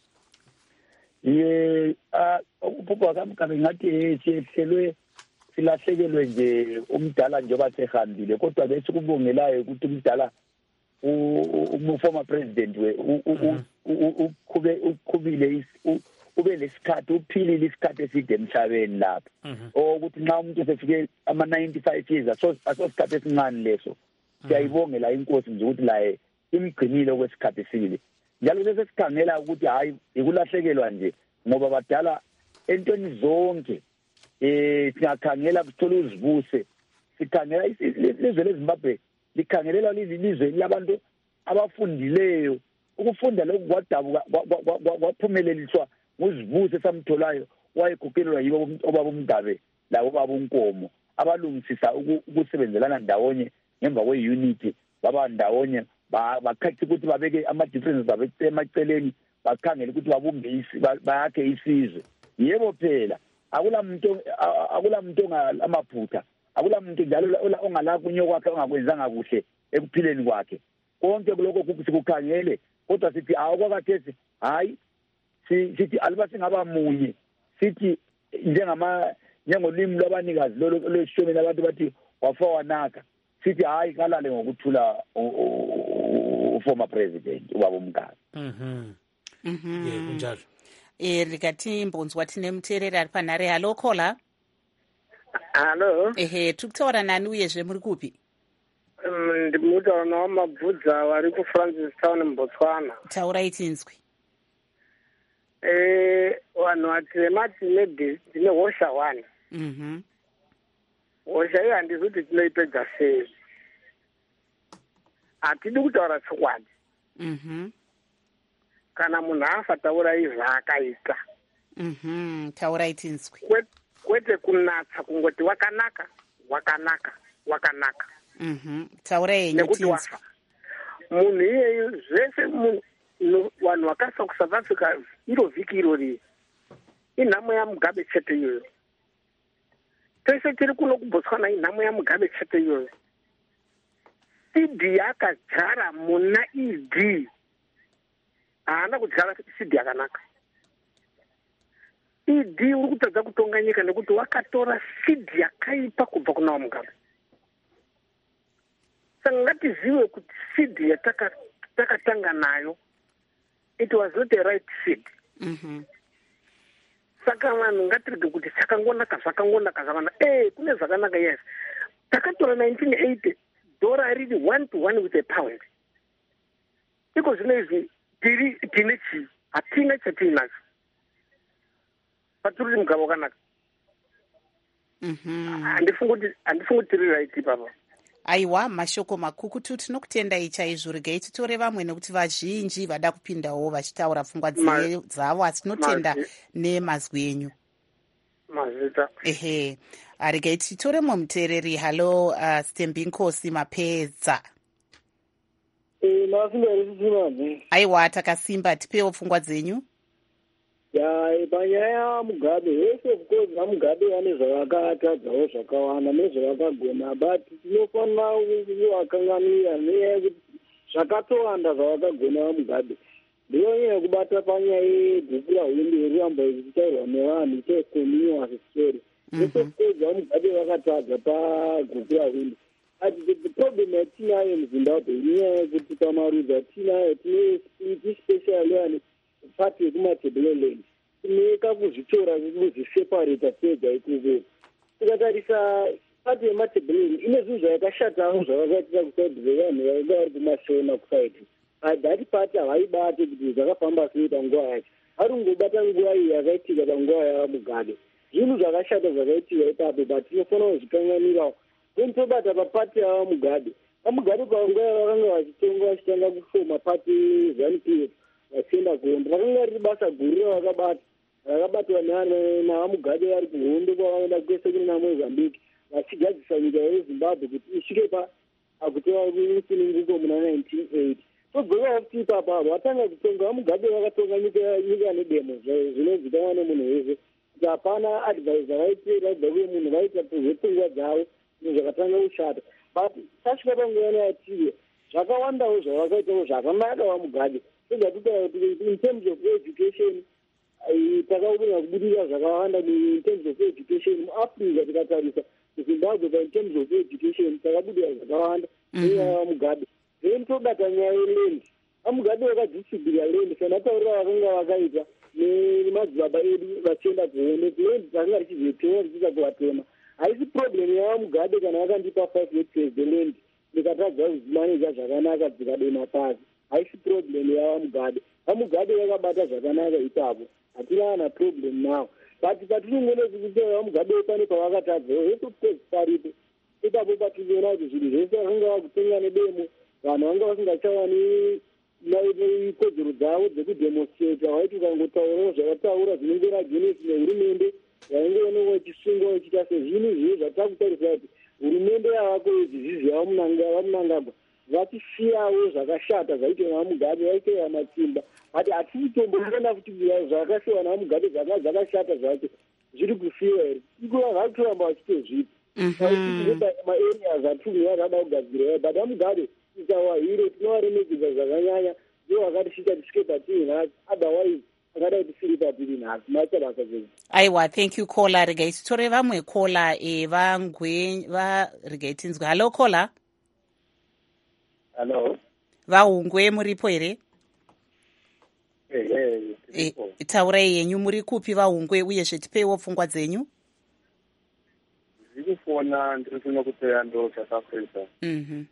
Ye, ah ukubhubha kukaMugabe ngathi sihlelwe silahlekelwe nje umdala njengoba sehambile, kodwa bese kubongelayo ukuthi umdala uformer president we ukhube ukhubile ube lesikhathi uphilile isikhathi eside emhlabeni lapha ukuthi nxa umuntu sefike ama ninety-five years aso asosikhathi esincane leso. Siyayibongela inkosi nje ukuthi la imgcinile kwesikhathi esile, njalo bese sikhangela ukuthi hayi ikulahlekelwa nje ngoba badala entweni zonke. Eh siyakhangela sithola uzibuse, sikhangela izwe leZimbabwe likhangelela lizizwe labantu abafundileyo. Ukufunda lokhu kwadabuka kwaphumeleliswa nguzibuse samtholayo wayegokelwa yibo obaba uMugabe labo baba uNkomo abalungisisa ukusebenzelana ndawonye ngemva kweunity, baba ndawonye bakhathi ukuthi babeke ama differences abo emaceleni, bakhangela ukuthi babumbe bayakhe isizwe. Yebo phela akula muntu akula muntu ngamaphutha, akula muntu njalo ongala kunyo kwakhe ongakwenzanga kuhle ekuphileni kwakhe. Konke kuloko kukukhangele, kodwa sithi awukwakathesi hayi sithi aliba singaba munye sithi njengama njengolimi lwabanikazi lolweshumi labantu bathi wafa wanaka, sithi hayi kalale ngokuthula uformer president ubaba uMgabe. Mhm. Mhm. Yeah, kunjalo. Eh likathi Mbonzwa thine mtherera ari panhare. Hello caller. Hello. Ehe, tukutaura nani uyezve muri kupi? Um, ndimutaura nawo Mabvudza vari kuFrancis Town muBotswana. Taurai tinzwi. Eh, vanhu vatema tine tine hosha one. Mhm. Hosha iyi handisi kuti tinoipedza sei. Hatidi kutaura chokwadi. Mhm. Kana munhu afa taurai zvaakaita. Mhm. Taurai tinzwi. Kwete kunatsa kungoti wakanaka, wakanaka, wakanaka. Mhm. Taurai yenyu tinzwi. Munhu iyeyu zvese vanhu vakafa kuSouth Africa iro vhiki irori inhamo yaMugabe chete iyoyo. Tese tiri kuno kuBotswana inhamo yaMugabe chete iyoyo. E D yakajara muna E D haana kujara C D yakanaka. E D uri kutadza kutonga nyika nekuti wakatora C D yakaipa kubva kuna Mugabe. Saka ngatizive kuti C D yatakatanga nayo it was not a right seed. Mhm. Saka vanhu ngatirege kuti chakangonaka zvakangonaka zvakanaka. Eh, kune zvakanaka yes. Takatora nineteen eighty dora riri one to one with a pound. Iko zvino izvi tiri tine chi hatina chatinacho. Paturi Mugabe wakanaka. Mhm. Handifungi kuti handifungi tiri right papa. Aiwa, mashoko makukutu tinokutendai chaizvo. Regai titore vamwe nekuti vazhinji vada kupindawo vachitaura pfungwa dzavo, asi tinotenda nemazwi enyu. Mazita. Ehe. Regai titoremo muteereri. Halo, uh, Stembinkosi Mapedza. Eh, masimba risisimani. Aiwa, takasimba, tipewo pfungwa dzenyu. Ya, panyaya Mugabe, yes, of course, na Mugabe vane zvavakatadzawo zvakawanda nezvavakagona, but tinofanira kuvakanganira nenyaya yekuti zvakatowanda zvavakagona Mugabe. Ndiyo nyaya yekubata panyaya yegukura hwindi irirambo ichitaurwa nevanhu ite continuous story. Yes, of course, Mugabe vakatadza pagukura hwindi. But the problem yatinayo muZimbabwe inyaya yekuti pamarudzi atinayo tine especially yani pati yekumatebeleland tinoeka kuzvitora kuzviseparata tega ikoko. Tikatarisa pati yematebeleland ine zvinhu zvayakashatawo zvavakaitira kusaidi vevanhu vanga vari kumashona kusaidi. That pati havaibate kuti zvakafamba sei panguva yacho. Vari kungobata nguva iyi yakaitika panguva yaMugabe. Zvinhu zvakashata zvakaitika ipapo, but tinofanira kuzvikanganirawo. Tobata papati yaMugabe. vaMugabe panguva yavakanga vachitonga vachitanga kufoma pati ZANU-PF vachienda kuhondo, vakanga riri basa guru ravakabata rakabatwa navaMugabe vari kuhondo kwavaenda kwese kune naMozambique vachigadzisa nyika yeZimbabwe kuti isvike pakutova musununguko muna nineteen eighty. Todzoka futi ipapa avo vatanga kutonga vaMugabe vakatonga nyika nedemo zvinozikanwa nemunhu wese kuti hapana advisor vaitira dzakuye munhu vaita zvepfungwa dzavo zvakatanga kushata. But tasvika panguva yatiwe zvakawandawo zvavakaitawo zvakanaka vaMugabe. In terms of education, takaona kubudirira zvakawanda in terms of education muAfrica. Tikatarisa kuZimbabwe in terms of education takabudirira zvakawanda nenyaya yaMugabe. Then tobata nyaya yeland. vaMugabe vakadhistribhira land sanataurira vakanga vakaita nemadzibaba edu vachienda kuhondo. Land dzakanga richizotewa richiita kuvatema. Haisi problem yavaMugabe kana vakandipa five hectares land ndikatadza kuzimaneja zvakanaka dzikadema pasi. Haisi problem yavaMugabe. vaMugabe vakabata zvakanaka ipapo. Hatina ana problem now. But patinongona kuti vaMugabe pane pavakatadza hese course paripo. Ipapo patinoona kuti zvinhu zvese vakanga vakutenga nedemo vanhu vanga vasingachawani ikodzero dzavo dzekudemonstrata. Vaiti ukangotaurawo zvavataura zvinenge against nehurumende vainge vachisungwa vachiita sezvinhu zviye zvatakutarisa kuti hurumende yavako izvizvi vamunangagwa vachisiyawo zvakashata zvaitwa navaMugabe vaiteva matsimba. But hatisi tomboona kuti zvakasiyiwa navaMugabe zvakashata zvacho zviri kusiyiwa here. Ikuva vari kuramba vachitozvipa maareas atumi vakada kugadzirwa. But vaMugabe isawa hiro tinovaremekedza zvakanyanya ndio vakatisvika tisvike patiri nhasi. Otherwise akada kuti siripa tiri nhasi machabasa zvezvi. Aiwa, thank you caller. Regai titore vamwe caller e vangwe va regai tinzwe. Hello caller. Hello. Vahungwe muripo here? Eh eh. E, taurai yenyu muri kupi vahungwe uyezve tipeiwo pfungwa dzenyu? Ndikufona ndinofuna kuteya ndo South Africa. Mhm.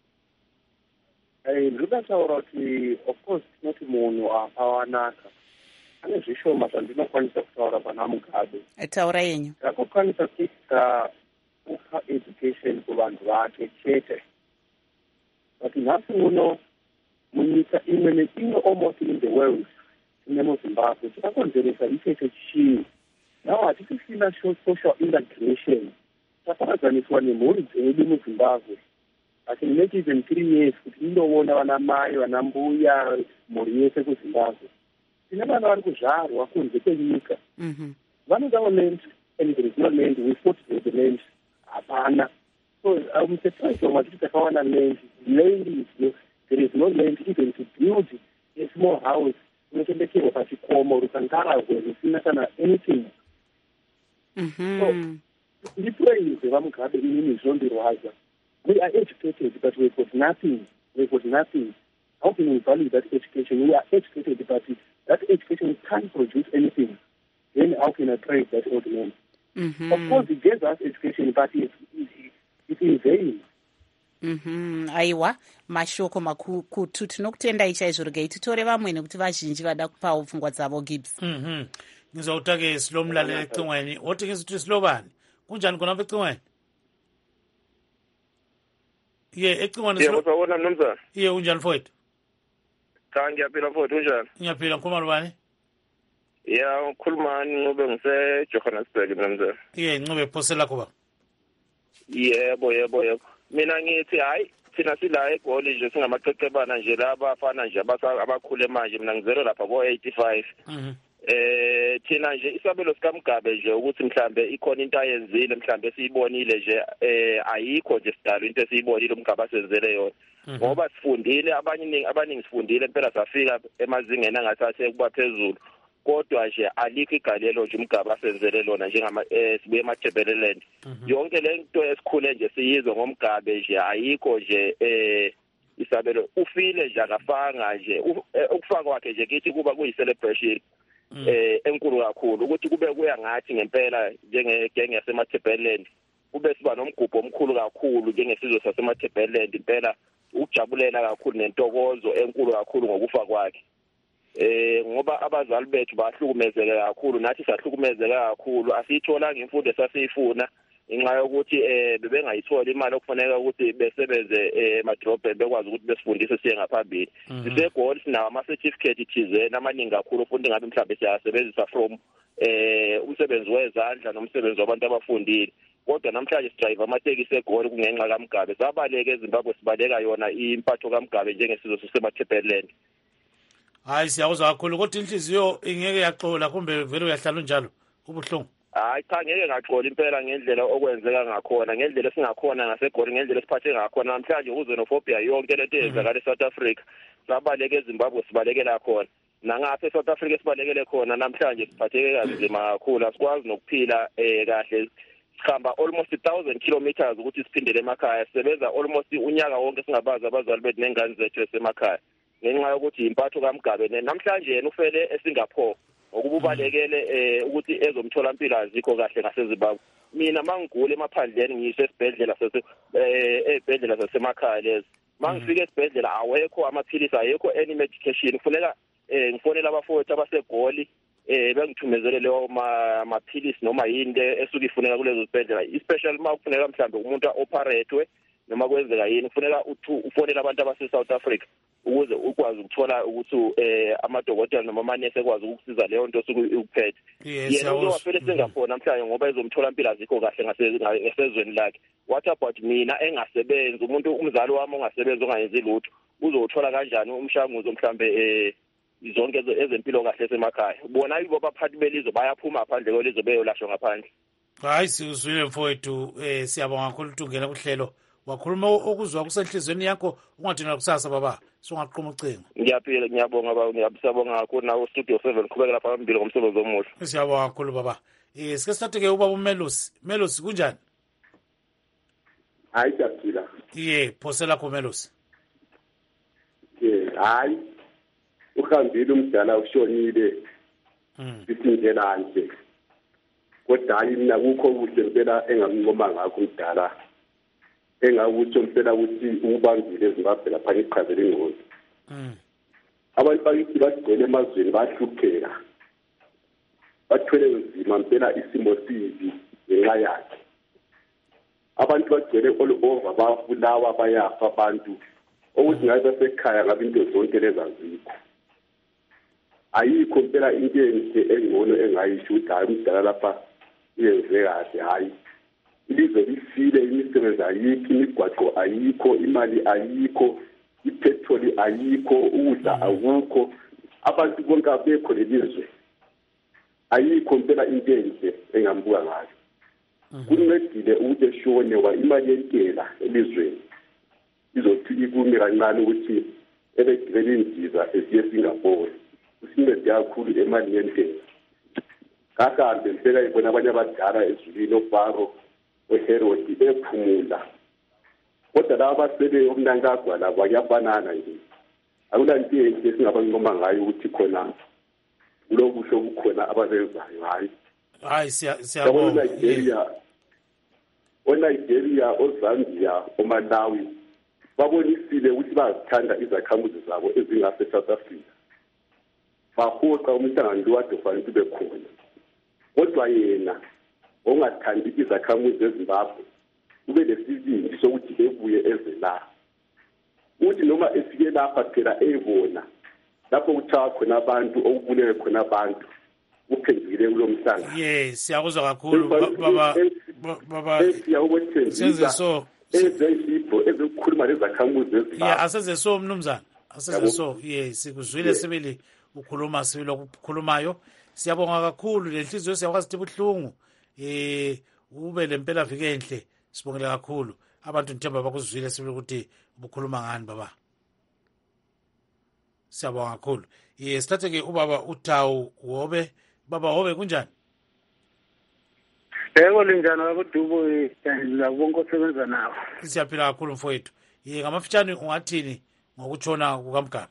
Eh ndikataura kuti of course tinoti munhu awanaka. Ane zvishoma zvandinokwanisa kutaura pana Mugabe. Taura yenyu. Ndakukwanisa kuita kupa education kuvanhu vake chete. But nhasi uno munyika imwe neimwe almost in the world ine muZimbabwe takakonzeresa ichecho chii. Now hatisisina social integration. Taparadzaniswa nemhuri dzedu muZimbabwe. I can make even three years kuti indoona vana mai vana mbuya mhuri yese kuZimbabwe. Tine vana vari kuzvarwa kunze kwenyika. Vanodawo land and there is no land. We fought for the land. Hapana. So I'm surprised when we takawana land. Land is no, there is no land even to build a small house. Unotendekera pachikomo rukangaragwe zvisina kana anything. So ndipraise vaMugabe inini zvondirwadza. We are educated but we've got nothing. We've got nothing. How can we value that education? We are educated but that education can't produce anything. Then how can I praise that old man? Mm-hmm. Of course, he gave us education, but it's, it's in vain. Mhm. Aiwa, mashoko makutu tinokutendai chaizvo. Regai titore vamwe nekuti vazhinji vada kupawo pfungwa dzavo Gibbs. Mhm. Ngizawutake slow mlaleli ecingweni. Wothengisa ukuthi slow bani? Kunjani khona ecingweni? Ye ecingweni slow. Yebo sawona mnumzana. Ye unjani mfowethu? Cha ngiyaphila mfowethu unjani? Ngiyaphila ngikhuluma bani? Ya ukhulumani ube ngise Johannesburg mnumzana. Ye ngibe phosela kuba. Yebo yebo yebo. Mina ngithi hayi thina sila eGoli nje singamaqeqebana nje laba afana nje abakhule manje mina ngizelo lapha ko eighty-five. Mhm. Eh thina nje isabelo sikaMgabe nje ukuthi mhlambe ikhona into ayenzile mhlambe siyibonile nje eh ayikho nje sidalo into esiyibonile uMgabe asenzele yona. Ngoba sifundile abaningi abaningi sifundile impela safika emazingeni angathathe kuba phezulu. Kodwa nje alikho igalelo nje uMgabe asenzele lona njengama sibuye eMathebeleland. Yonke le nto esikhule nje siyizwe ngoMgabe nje ayikho nje eh isabelo ufile nje akafanga nje ukufaka kwakhe nje kithi kuba kuyi celebration eh enkulu kakhulu ukuthi kube kuya ngathi ngempela njenge gang yaseMathebeleland kube siba nomgubho omkhulu kakhulu njengesizwe saseMathebeleland impela ukujabulela kakhulu nentokozo enkulu kakhulu ngokufa kwakhe. Eh ngoba abazali bethu bahlukumezeke kakhulu nathi sahlukumezeka kakhulu asithola ngemfundo esasiyifuna inxa yokuthi eh bebengayithola imali okufanele ukuthi besebenze emadrobheni bekwazi ukuthi besifundise siye ngaphambili. Sisegoli sinawo ama certificate thizena amaningi kakhulu ufundi ngabe mhlawumbe siyasebenzisa from eh umsebenzi wezandla nomsebenzi wabantu abafundile. Kodwa namhlanje sidrive amatekisi eGoli kungenxa kaMgabe. Sabaleke eZimbabwe sibaleka yona impatho kaMgabe njengesizwe sisemathebeleland. Hayi siyawuzwa kakhulu kodwa inhliziyo ingeke yaxola kumbe vele uyahlala njalo ubuhlungu. Hayi cha ngeke ngaxola impela ngendlela okwenzeka ngakhona ngendlela singakhona ngaseGoli ngendlela siphathe ngakhona namhlanje uzenofobia yonke lento eyenzakala eSouth Africa sabaleke eZimbabwe sibalekela khona nangapha eSouth Africa sibalekele khona namhlanje siphatheke kanzima kakhulu asikwazi nokuphila eh kahle sikhamba almost one thousand kilometers ukuthi siphindele emakhaya sisebenza almost unyaka wonke singabazi abazali bethu nengane zethu esemakhaya ngenxa yokuthi impatho kaMgabe namhlanje yena ufele eSingapore ukubalekele eh ukuthi ezomtholampilo azikho kahle ngaseZimbabwe. Mina mangigule emaphandleni ngiyise esibhedlela sase eh ezibhedlela zasemakhaya lezi mangifika esibhedlela awekho amaphilisi ayekho any medication kufuneka eh ngifonela abafowethu abaseGoli eh bengithumezele leyo amaphilisi noma yini esuke ifuneka kulezo zibhedlela especially uma kufuneka mhlambe umuntu operate noma kwenzeka yini kufuneka ufonela abantu abase South Africa ukuze ukwazi ukuthola ukuthi eh amadokotela noma amanesi ekwazi ukusiza leyo nto osuke ukuphethe. Yena uzofela Singapore namhlanje ngoba ezomtholampilo azikho kahle ngasezweni lakhe. What about mina engasebenzi umuntu umzali wami ongasebenzi ongayenzi lutho uzothola kanjani umshanguzo mhlambe eh zonke ezempilo kahle semakhaya. Bona yibo abaphathi belizwe bayaphuma phandle kwelizwe beyolashwa ngaphandle. Hayi sizwile mfowethu eh siyabonga kakhulu ukungena kuhlelo wakhuluma okuzwa kusenhlizweni yakho ungadinga kusasa baba sungaqhuma ucingo. Ngiyaphila ngiyabonga baba ngiyabusabonga kakhulu nawo studio seven qhubekela phambili ngomsebenzi omuhle. Siyabonga kakhulu baba. Eh sike sithathe ke ubaba uMelusi. Melusi kunjani? Hayi siyaphila. Ye phosela ku Melusi. Eh hayi uhambile umdala ushonile. Mhm. Isindlela nje. Kodwa hayi mina kukho kuhle impela engamncoma ngakho umdala. Engakuthi impela ukuthi ubambile eZimbabwe lapha iqhazela ingqondo. Mhm. Abantu bakithi bagcwele emazweni bahlupheka. Bathwele nzima impela isimo sibi ngenxa yakhe. Abantu bagcwele all over bafulawa bayafa abantu. Ukuthi ngabe sekhaya ngabe into zonke lezazikho. Ayikho impela into enhle engcono engayisho ukuthi hayi umdala lapha uyenze kahle hayi. Ilizwe lifile imisebenzi ayikho, imigwaqo ayikho, imali ayikho, ipetroli ayikho, ukudla akukho. Abantu bonke abekho lelizwe. Ayikho impela into enhle engambuka ngayo. Kuncedile ukuthi eshone wa imali yentela elizweni. Izothi ikume kancane ukuthi ebegibela indiza esiye Singapore. Usincede kakhulu emali yentela. Kahambe mpela ibona abanye abadala ezulwini ofaro oHerod ephumula. Kodwa laba abasele omnankagwa labo bayafanana nje. Akulanto enhle singabanqoma ngayo ukuthi khona kulokusho kukhona abazenzayo hayi. Hayi siyabonga. Nigeria, oNigeria, oZambia, oMalawi babonisile ukuthi bazithanda izakhamuzi zabo ezingase South Africa. Bahoqa umhlangano wade ufanele ube khona. Kodwa yena ongathandi izakhamuzi eZimbabwe ube lesibindi sokuthi ebuye eze la. Uthi noma efike lapha phela eyibona lapho kuthiwa khona abantu okubulewe khona abantu uphendukile kulo mhlanga. Yes siyakuzwa kakhulu baba baba senze so ezesipho ezokukhuluma lezakhamuzi eZimbabwe. Yeah aseze so mnumzana aseze so yes sikuzwile sibili ukhuluma sibili ukukhulumayo. Siyabonga kakhulu lenhliziyo siyakwazi ukuthi buhlungu eh ube lempela vike enhle sibongela kakhulu abantu ngithemba bakuzwile sibili ukuthi ubukhuluma ngani baba. Siyabonga kakhulu. Yes sithathe ke ubaba uTawu Hobe. Baba Hobe kunjani? Yebo linjani bakudubo la bonke osebenza nawo. Siyaphila kakhulu mfowethu. Ye ngamafitshane ungathini ngokutshona kukaMgabe?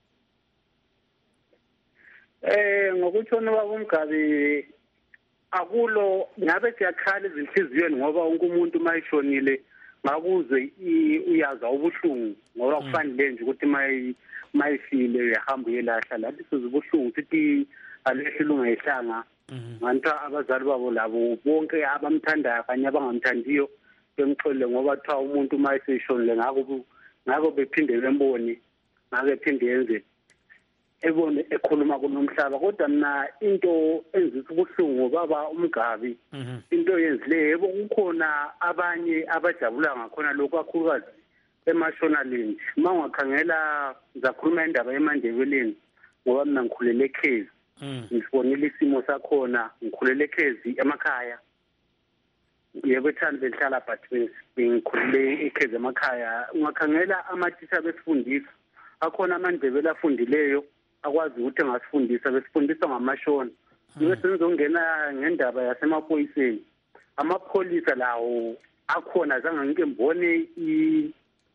Eh ngokutshona kwaMgabe akulo ngabe siyakhala izinhliziyweni ngoba wonke umuntu mayishonile ngakuzwe uyaza ubuhlungu ngoba kufanele nje ukuthi mayi mayifile uyahamba uyelahla lathi sizobuhlungu sithi alehlunga ehlanga ngantha abazali babo labo bonke abamthandayo kanye abangamthandiyo bemxolele ngoba tha umuntu mayiseshonile ngako ngako bephinde bembone ngake ephinde yenze ebone ekhuluma kunomhlaba kodwa mina into enzisa ubuhlungu baba uMgabi into yenzile yebo kukhona abanye abajabula ngakhona lokho kakhulukazi eMashonaland mangakhangela ngizakhuluma indaba eMandebeleni ngoba mina ngikhulele eKhezi ngibonile isimo sakhona ngikhulele eKhezi emakhaya yebo ethanda behlala but ngikhulele eKhezi emakhaya ungakhangela amathisha besifundisa akhona aMandebele afundileyo akwazi ukuthi ngasifundisa besifundisa ngamashona ibe senizongena ngendaba yasemaphoyiseni amapholisa lawo akhona zange ngike mbone i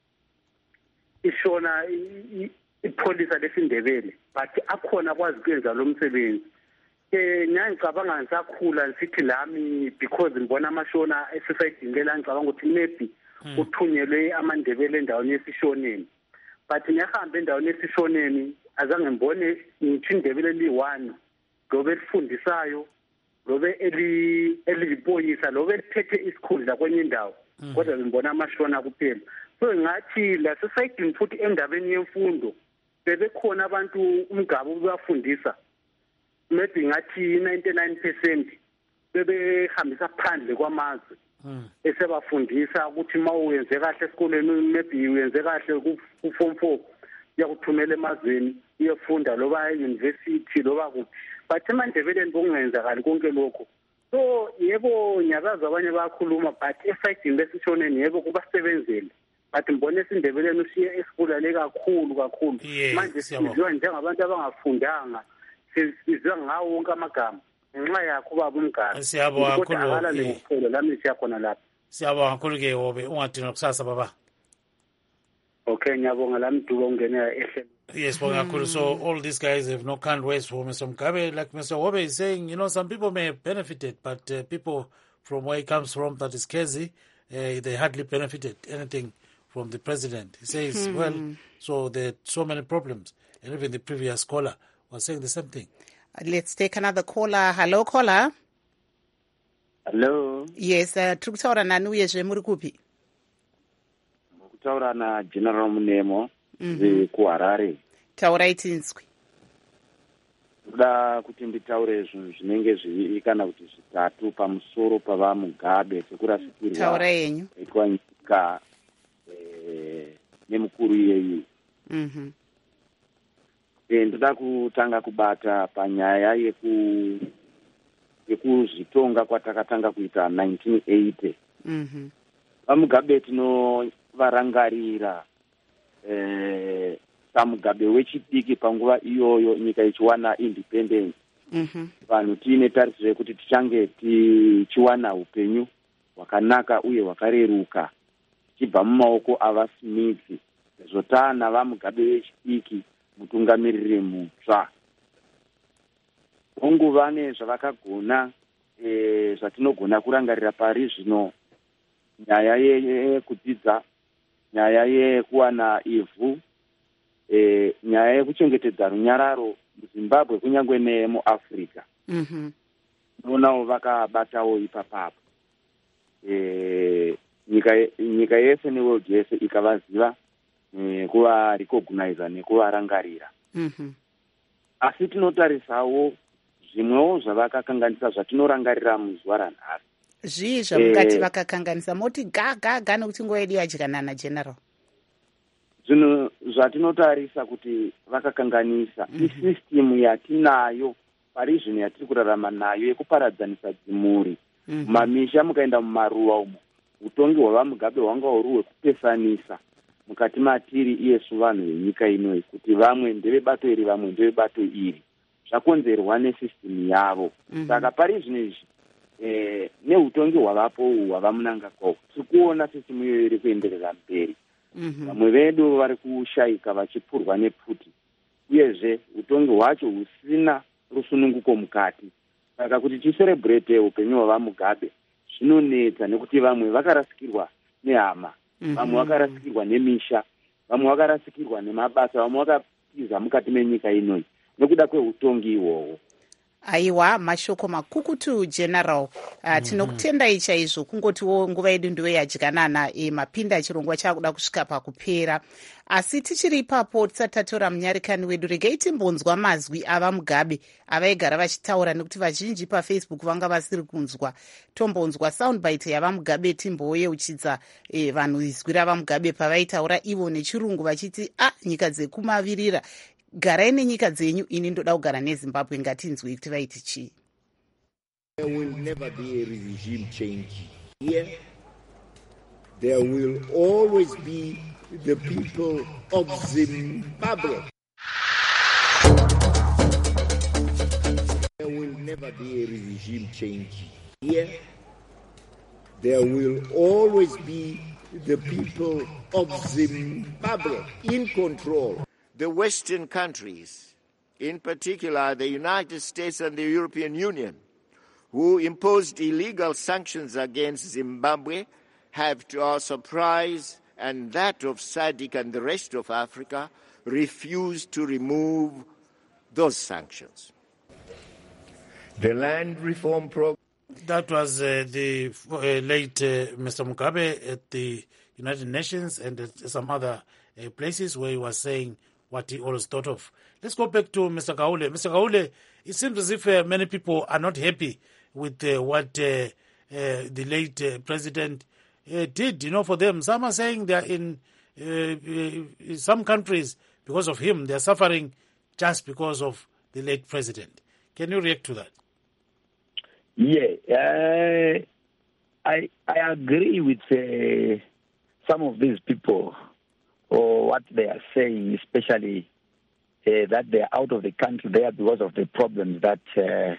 ishona ipholisa lesindebele but akhona kwazi ukwenza lo msebenzi eh ngiyacabanga ngisakhula nsithi lami because ngibona amashona esociety ngela ngicabanga ukuthi maybe uthunyelwe amandebele endaweni yesishoneni but ngiyahamba endaweni yesishoneni azange ngibone ngithi indebele li-one lobe elifundisayo lobe eli eliphoyisa lobe lithethe isikhundla kwenye indawo kodwa ngibona amashona kuphela so ngathi la society futhi endabeni yemfundo bebekhona abantu uMgabe ubafundisa maybe ngathi ninety-nine percent bebehambisa phandle kwamazwe esebafundisa ukuthi mawuyenze kahle esikoleni maybe uyenze kahle ku form four yakuthumela emazweni uyefunda loba e-university loba kuphi but eMandebeleni bokungenzakali konke lokho so yebo ngiyakazi abanye bayakhuluma but esayidini lesishoneni yebo kubasebenzele but mbone esindebeleni usiye esibulale kakhulu kakhulu manje sizwa njengabantu abangafundanga sizwa ngawo wonke amagama ngenxa yakho baba umgaba siyabonga kakhulu akalale ngokuphela lami siyakhona lapha siyabonga kakhulu ke wobe ungadinwa kusasa baba. Okay, ngiyabonga lami duka ungena ehle. Yes, mm. So all these guys have no kind words for Mister Mugabe. Like Mister Wobe is saying, you know, some people may have benefited, but uh, people from where he comes from, that is Kezi, uh, they hardly benefited anything from the president. He says, mm. well, so there are so many problems. And even the previous caller was saying the same thing. Let's take another caller. Hello, caller. Hello. Yes, uh, tukutaura nani uyezve muri kupi? Taura na General Munemo mm-hmm. kuHarare. Taurai tinzwi. Kuda kuti nditaure zvinhu zvinenge zviviri kana kuti zvitatu pamusoro pava Mugabe sekurasikirwa. Taura yenyu. Itwa nyika eh, nemukuru iyeyi. Mhm. Eh, ndoda kutanga kubata panyaya yeku yekuzvitonga kwatakatanga kuita nineteen eighty. Mhm. Mugabe tino varangarira eh samugabe wechipiki panguva iyoyo nyika ichiwana independence. Mhm. Vanhu tine tarisire kuti tichange tichiwana upenyu hwakanaka uye hwakareruka tichibva mumaoko ava Smith zvotana vamugabe wechipiki mutungamiriri mutsva. Unguva nezvavakagona eh zvatinogona kurangarira pari zvino nyaya yekudzidza, nyaya yekuwana ivhu, e, nyaya yekuchengetedza runyararo muZimbabwe kunyangwe nemuAfrica. Mhm. Nonawo vakabatawo ipapapo. E, nyika nyika yese neworld yese ikavaziva e, kuva recognize nekuvarangarira. Mhm. Asi tinotarisawo zvimwewo zvavakakanganisa zvatinorangarira muzuva ranhasi. Zvii zvamukati vakakanganisa moti ga ga ga nekuti nguva yedu yadyanana General? Zvinhu zvatinotarisa kuti vakakanganisa mm-hmm. isystem yatinayo pari zvino yatiri kurarama nayo yekuparadzanisa dzimuri. Mm-hmm. Mamisha mukaenda mumaruwa umo utongi hwavamugabe hwanga huri hwekupesanisa mukati matiri iyesu vanhu venyika inoyi kuti vamwe ndevebato iri vamwe ndevebato iri zvakonzerwa nesystem yavo. Mm-hmm. Saka pari zvino izvi Eh, neutongi hwavapo hwavamunanga kwawo tiri kuona sisimu iyoyo iri kuenderera mberi. Vamwe mm-hmm. vedu vari kushayika vachipurwa nepfuti uyezve utongi hwacho husina rusununguko mukati. Saka kuti tiserebrate upenyu hwavamugabe zvinonetsa nekuti vamwe vakarasikirwa nehama, mm-hmm. vamwe vakarasikirwa nemisha, vamwe vakarasikirwa nemabasa, vamwe vakatiza mukati menyika inoyi nekuda kweutongi ihwohwo. Aiwa, mashoko makukutu General. Uh, tinokutendai chaizvo kungotiwo nguva yedu ndiwe yadyanana e, mapinda achirongwa chakuda kusvika pakupera. Asi tichiri ipapo tisati tatora munyarikani wedu regai timbonzwa mazwi ava Mugabe avaigara vachitaura nekuti vazhinji paFacebook vanga vasiri kunzwa. Tombonzwa soundbite yava Mugabe timboyeuchidza e, vanhu izwi rava Mugabe pavaitaura ivo nechirungu vachiti ah nyika dzekumavirira garai nenyika dzenyu ini ndoda kugara neZimbabwe ngatinzwi kuti vaiti chii. There will never be a regime change here. There will always be the people of Zimbabwe. There will never be a regime change here. There will always be the people of Zimbabwe in control. The Western countries, in particular the United States and the European Union, who imposed illegal sanctions against Zimbabwe, have, to our surprise and that of S A D C and the rest of Africa, refused to remove those sanctions. The land reform program. That was uh, the uh, late uh, Mister Mugabe at the United Nations and at some other uh, places where he was saying what he always thought of. Let's go back to Mister Kaule. Mister Kaule, it seems as if uh, many people are not happy with uh, what uh, uh, the late uh, president uh, did. You know, for them, some are saying they are in uh, uh, some countries because of him. They are suffering just because of the late president. Can you react to that? Yeah, uh, I I agree with uh, some of these people or what they are saying, especially uh, that they are out of the country there because of the problems that uh,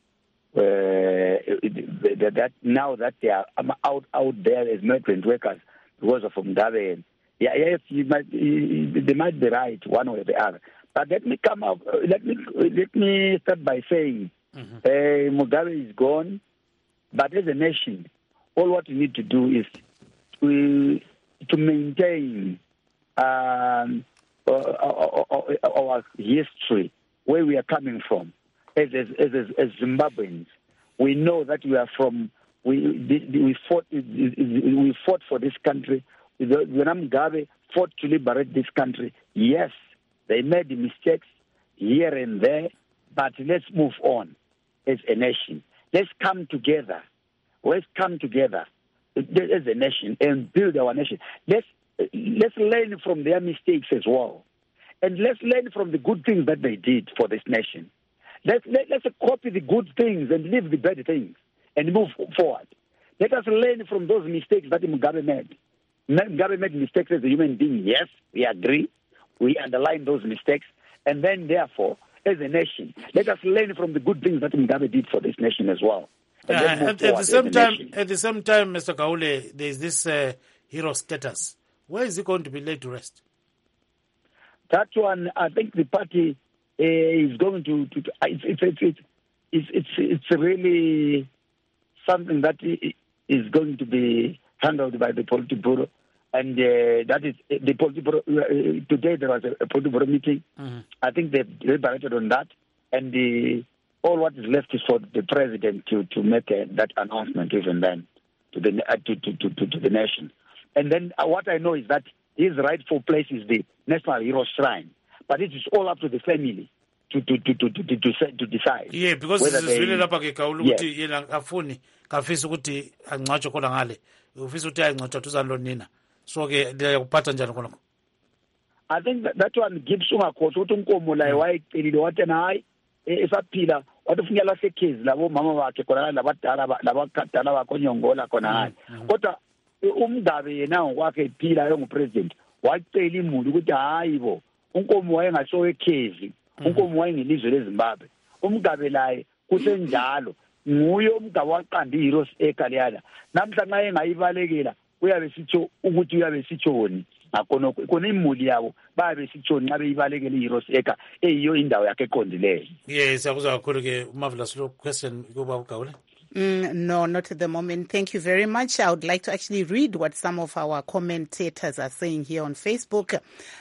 uh, that, that now that they are out out there as migrant workers because of Mugabe. Yeah, yes, you might, they might be right one way or the other. But let me come up. Let me let me start by saying, mm-hmm. uh, Mugabe is gone, but as a nation, all what we need to do is to to maintain um, our, our, our history, where we are coming from. As as, as as Zimbabweans, we know that we are from. We we fought we fought for this country. When Mugabe fought to liberate this country, yes, they made mistakes here and there, but let's move on as a nation. Let's come together. Let's come together as a nation and build our nation. Let's let's learn from their mistakes as well, and let's learn from the good things that they did for this nation. Let's let, let's copy the good things and leave the bad things and move forward. Let us learn from those mistakes that Mugabe made. Mugabe made mistakes as a human being. Yes, we agree. We underline those mistakes. And then, therefore, as a nation, let us learn from the good things that Mugabe did for this nation as well. Uh, at, at the same time, nation. at the same time, Mister Kaule, there is this uh, hero status. Where is he going to be laid to rest? That one, I think the party uh, is going to. to, to it's, it's, it's, it's, it's, it's really something that is going to be handled by the Politburo. And uh, that is the Politburo. Uh, today there was a, a Politburo meeting. Mm-hmm. I think they've deliberated on that. And the, all what is left is for the president to, to make a, that announcement even then to the, uh, to, to, to, to the nation. And then uh, what I know is that his rightful place is the National Hero Shrine. But it is all up to the family to to to to to, to, to decide. Yeah, because this is really lapha ke Kaulu ukuthi yena afuni kafisa ukuthi angcwatshe khona ngale. Ufisa ukuthi ayingcwatshe tuzalo nina. So ke liyakuphatha njani khona? I think that, that one gives ungakhosi ukuthi unkomo la wayicelile wathi hayi esaphila wathi ufuna lasekhezi labo mama bakhe khona labadala labakadala bakho nyongola khona hayi. Kodwa umngabe yena ngokwakhe ephila ayongupresident wacela imuli ukuthi hayi bo unkomo wayengasho ekhezi unkomo wayengelizwe leZimbabwe umngabe laye kusenjalo nguye umngabe waqanda iHeroes eKaliana namhla nxa engayibalekela uyabe sitho ukuthi uyabe sithoni ngakho kona imuli yabo babe sithoni nxa beyibalekela iHeroes eka eyiyo indawo yakhe eqondileyo. Yes, akuzwa kakhulu ke marvelous question kuba uGawule. Mm, no, not at the moment. Thank you very much. I would like to actually read what some of our commentators are saying here on Facebook.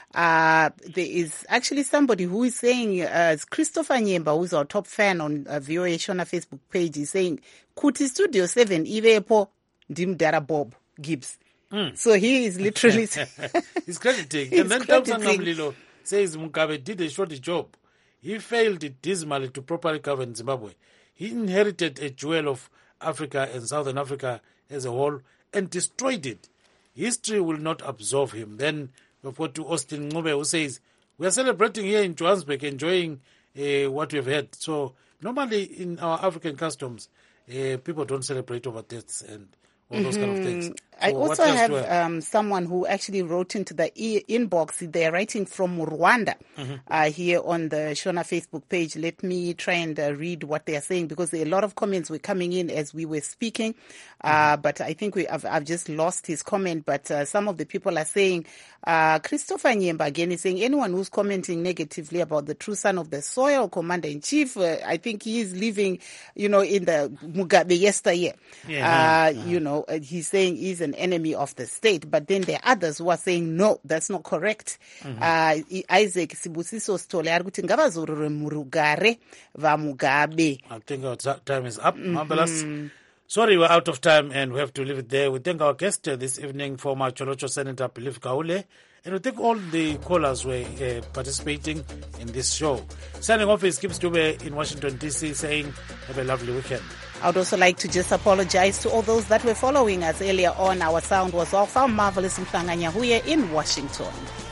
Uh, there is actually somebody who is saying, uh, Christopher Nyemba, who's our top fan on uh, V O A Shona Facebook page, is saying, Kuti Studio seven, Ivepo, Dimdara Bob Gibbs. Mm. So he is literally... He's crediting. He's and then Thompson Namlilo says Mugabe did a short job. He failed dismally to properly govern Zimbabwe. He inherited a jewel of Africa and Southern Africa as a whole and destroyed it. History will not absolve him. Then we've got to Austin Ngube, who says, we are celebrating here in Johannesburg, enjoying uh, what we've had. So normally in our African customs, uh, people don't celebrate over deaths and all those mm-hmm. kind of things. So I also have um, someone who actually wrote into the e- inbox. They're writing from Rwanda mm-hmm. uh, here on the Shona Facebook page. Let me try and uh, read what they are saying because a lot of comments were coming in as we were speaking. Uh, mm-hmm. But I think we I've, I've just lost his comment. But uh, some of the people are saying, uh, Christopher Nyemba again is saying, anyone who's commenting negatively about the true son of the soil, Commander-in-Chief, uh, I think he is living, you know, in the Mugabe yesteryear. Yeah, uh, yeah. You know, uh, he's saying he's an enemy of the state, but then there are others who are saying no, that's not correct. Mm-hmm. uh, Isaac Sibusiso Stole arguti ngabazurure murugare va Mugabe. I think our time is up. Mm-hmm. Sorry, we're out of time and we have to leave it there. We thank our guest uh, this evening, former Cholocho Senator Philip Kaule, and we thank all the callers who were uh, participating in this show. Signing off is Kip Stube in Washington, D C, saying have a lovely weekend. I would also like to just apologize to all those that were following us earlier on. Our sound was off. Our marvelous Mhlanga Nyahuye in Washington.